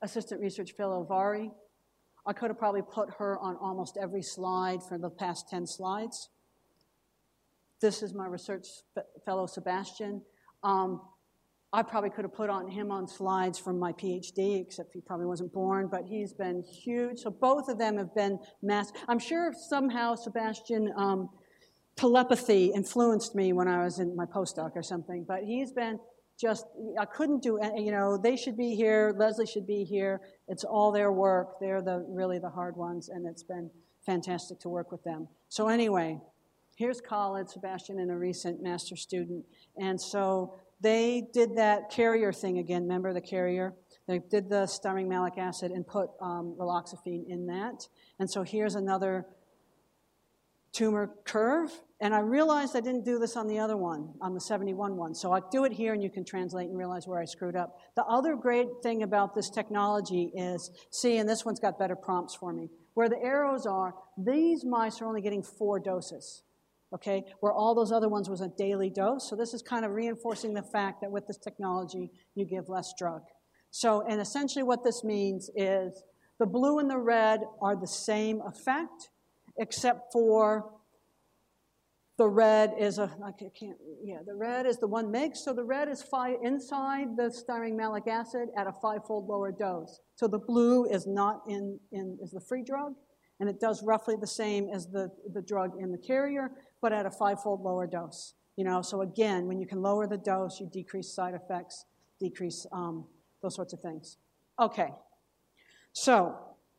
Assistant Research Fellow Vari. I could have probably put her on almost every slide for the past 10 slides. This is my research fellow, Sebastian. I probably could have put him on slides from my PhD, except he probably wasn't born, but he's been huge. So both of them have been I'm sure somehow Sebastian telepathy influenced me when I was in my postdoc or something, but he's been I couldn't do, they should be here, Leslie should be here. It's all their work. They're really the hard ones, and it's been fantastic to work with them. So anyway, here's Khalid, Sebastian, and a recent master student. And so they did that carrier thing again. Remember the carrier? They did the styrene malic acid and put raloxifene in that. And so here's another tumor curve. And I realized I didn't do this on the other one, on the 71 one. So I'll do it here, and you can translate and realize where I screwed up. The other great thing about this technology is, and this one's got better prompts for me. Where the arrows are, these mice are only getting 4 doses. Okay, where all those other ones was a daily dose. So this is kind of reinforcing the fact that with this technology, you give less drug. So, and essentially what this means is the blue and the red are the same effect, except for the red is the red is the 1 mg. So the red is inside the styrene malic acid at a 5-fold lower dose. So the blue is not is the free drug, and it does roughly the same as the drug in the carrier, but at a 5-fold lower dose. So again, when you can lower the dose, you decrease side effects, decrease those sorts of things. Okay, so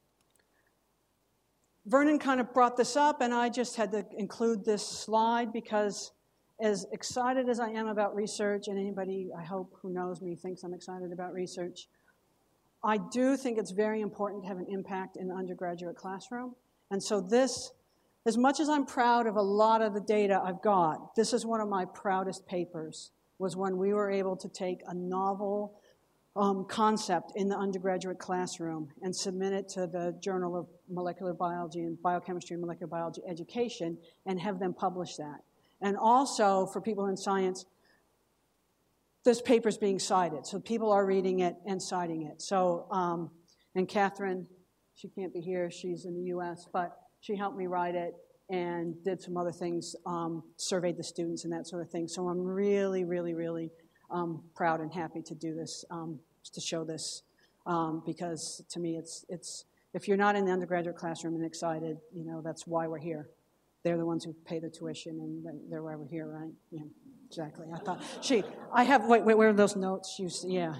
Vernon kind of brought this up, and I just had to include this slide because as excited as I am about research, and anybody, I hope, who knows me thinks I'm excited about research, I do think it's very important to have an impact in the undergraduate classroom. And so this, as much as I'm proud of a lot of the data I've got, this is one of my proudest papers, was when we were able to take a novel concept in the undergraduate classroom and submit it to the Journal of Molecular Biology and Biochemistry and Molecular Biology Education and have them publish that. And also, for people in science, this paper's being cited. So people are reading it and citing it. So, and Catherine, she can't be here, she's in the US, but she helped me write it and did some other things, surveyed the students and that sort of thing. So I'm really, really, really proud and happy to do this, to show this, because to me it's if you're not in the undergraduate classroom and excited, that's why we're here. They're the ones who pay the tuition, and they're why we're here, right? Yeah, exactly. I thought, wait, where are those notes? Yeah.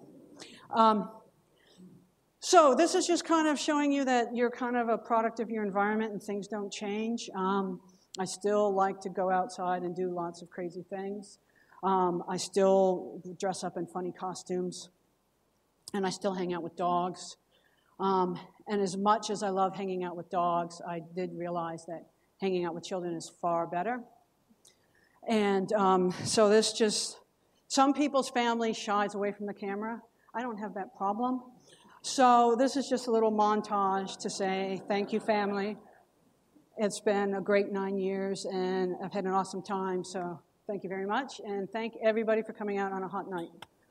So this is just kind of showing you that you're kind of a product of your environment and things don't change. I still like to go outside and do lots of crazy things. I still dress up in funny costumes, and I still hang out with dogs. And as much as I love hanging out with dogs, I did realize that hanging out with children is far better. And so this just, some people's family shies away from the camera. I don't have that problem. So this is just a little montage to say, thank you, family. It's been a great 9 years, and I've had an awesome time, so thank you very much. And thank everybody for coming out on a hot night.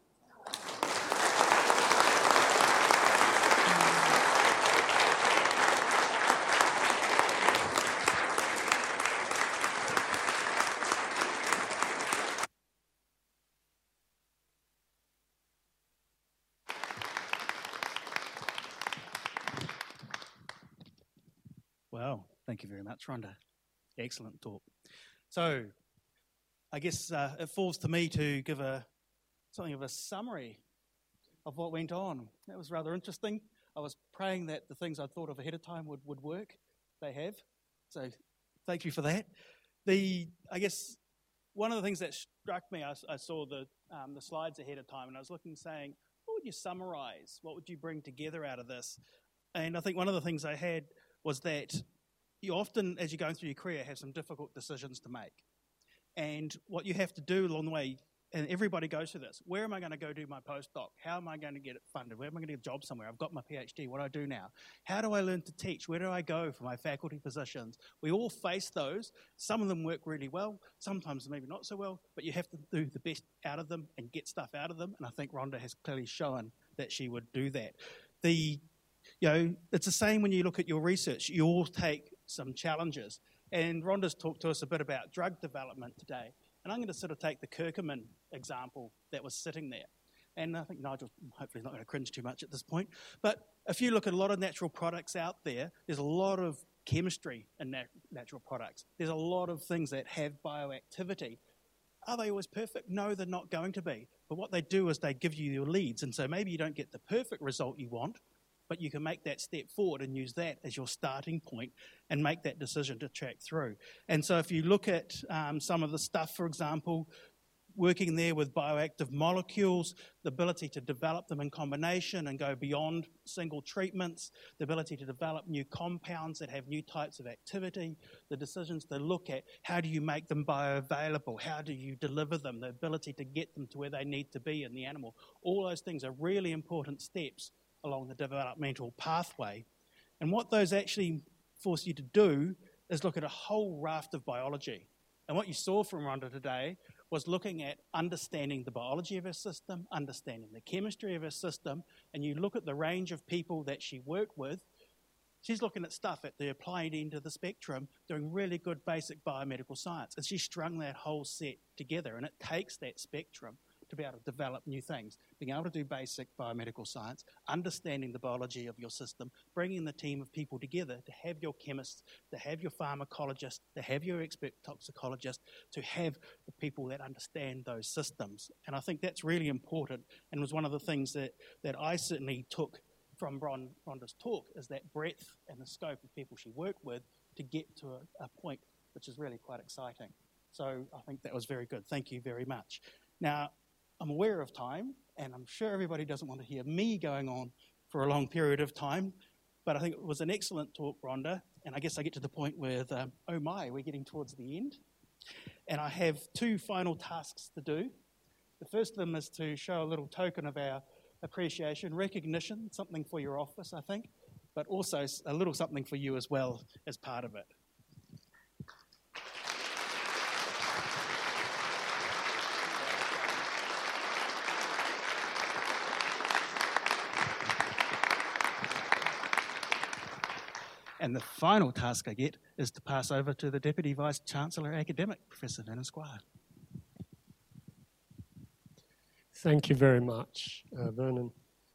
Well, thank you very much, Rhonda. Excellent talk. So, I guess it falls to me to give something of a summary of what went on. That was rather interesting. I was praying that the things I thought of ahead of time would work. They have. So, thank you for that. I guess one of the things that struck me, I saw the slides ahead of time, and I was looking, saying, what would you summarize? What would you bring together out of this? And I think one of the things I had was that you often, as you're going through your career, have some difficult decisions to make. And what you have to do along the way, and everybody goes through this, where am I going to go do my postdoc? How am I going to get it funded? Where am I going to get a job somewhere? I've got my PhD. What do I do now? How do I learn to teach? Where do I go for my faculty positions? We all face those. Some of them work really well, sometimes maybe not so well, but you have to do the best out of them and get stuff out of them. And I think Rhonda has clearly shown that she would do that. It's the same when you look at your research. You all take some challenges. And Rhonda's talked to us a bit about drug development today. And I'm going to sort of take the curcumin example that was sitting there. And I think Nigel's hopefully not going to cringe too much at this point. But if you look at a lot of natural products out there, there's a lot of chemistry in natural products. There's a lot of things that have bioactivity. Are they always perfect? No, they're not going to be. But what they do is they give you your leads. And so maybe you don't get the perfect result you want, but you can make that step forward and use that as your starting point and make that decision to track through. And so if you look at some of the stuff, for example, working there with bioactive molecules, the ability to develop them in combination and go beyond single treatments, the ability to develop new compounds that have new types of activity, the decisions to look at how do you make them bioavailable, how do you deliver them, the ability to get them to where they need to be in the animal. All those things are really important steps along the developmental pathway. And what those actually force you to do is look at a whole raft of biology. And what you saw from Rhonda today was looking at understanding the biology of her system, understanding the chemistry of her system, and you look at the range of people that she worked with. She's looking at stuff at the applied end of the spectrum, doing really good basic biomedical science, and she strung that whole set together, and it takes that spectrum to be able to develop new things, being able to do basic biomedical science, understanding the biology of your system, bringing the team of people together to have your chemists, to have your pharmacologist, to have your expert toxicologist, to have the people that understand those systems. And I think that's really important and was one of the things that I certainly took from Rhonda's talk is that breadth and the scope of people she worked with to get to a point which is really quite exciting. So I think that was very good. Thank you very much. Now, I'm aware of time, and I'm sure everybody doesn't want to hear me going on for a long period of time, but I think it was an excellent talk, Rhonda, and I guess I get to the point where, oh my, we're getting towards the end. And I have two final tasks to do. The first of them is to show a little token of our appreciation, recognition, something for your office, I think, but also a little something for you as well as part of it. And the final task I get is to pass over to the Deputy Vice-Chancellor Academic, Professor Vernon Squire. Thank you very much, Vernon.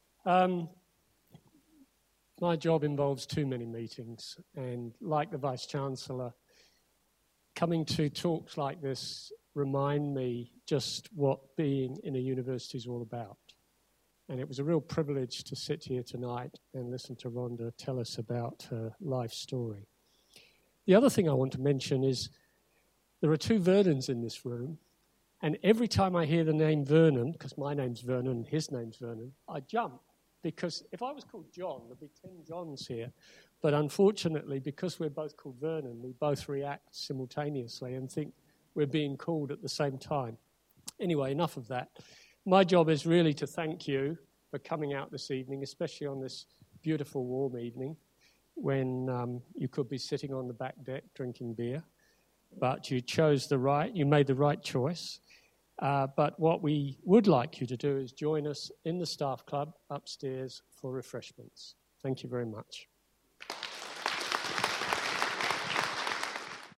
My job involves too many meetings, and like the Vice-Chancellor, coming to talks like this remind me just what being in a university is all about. And it was a real privilege to sit here tonight and listen to Rhonda tell us about her life story. The other thing I want to mention is there are two Vernons in this room, and every time I hear the name Vernon, because my name's Vernon and his name's Vernon, I jump, because if I was called John, there'd be 10 Johns here. But unfortunately, because we're both called Vernon, we both react simultaneously and think we're being called at the same time. Anyway, enough of that. My job is really to thank you for coming out this evening, especially on this beautiful warm evening when you could be sitting on the back deck drinking beer, but you made the right choice. But what we would like you to do is join us in the staff club upstairs for refreshments. Thank you very much.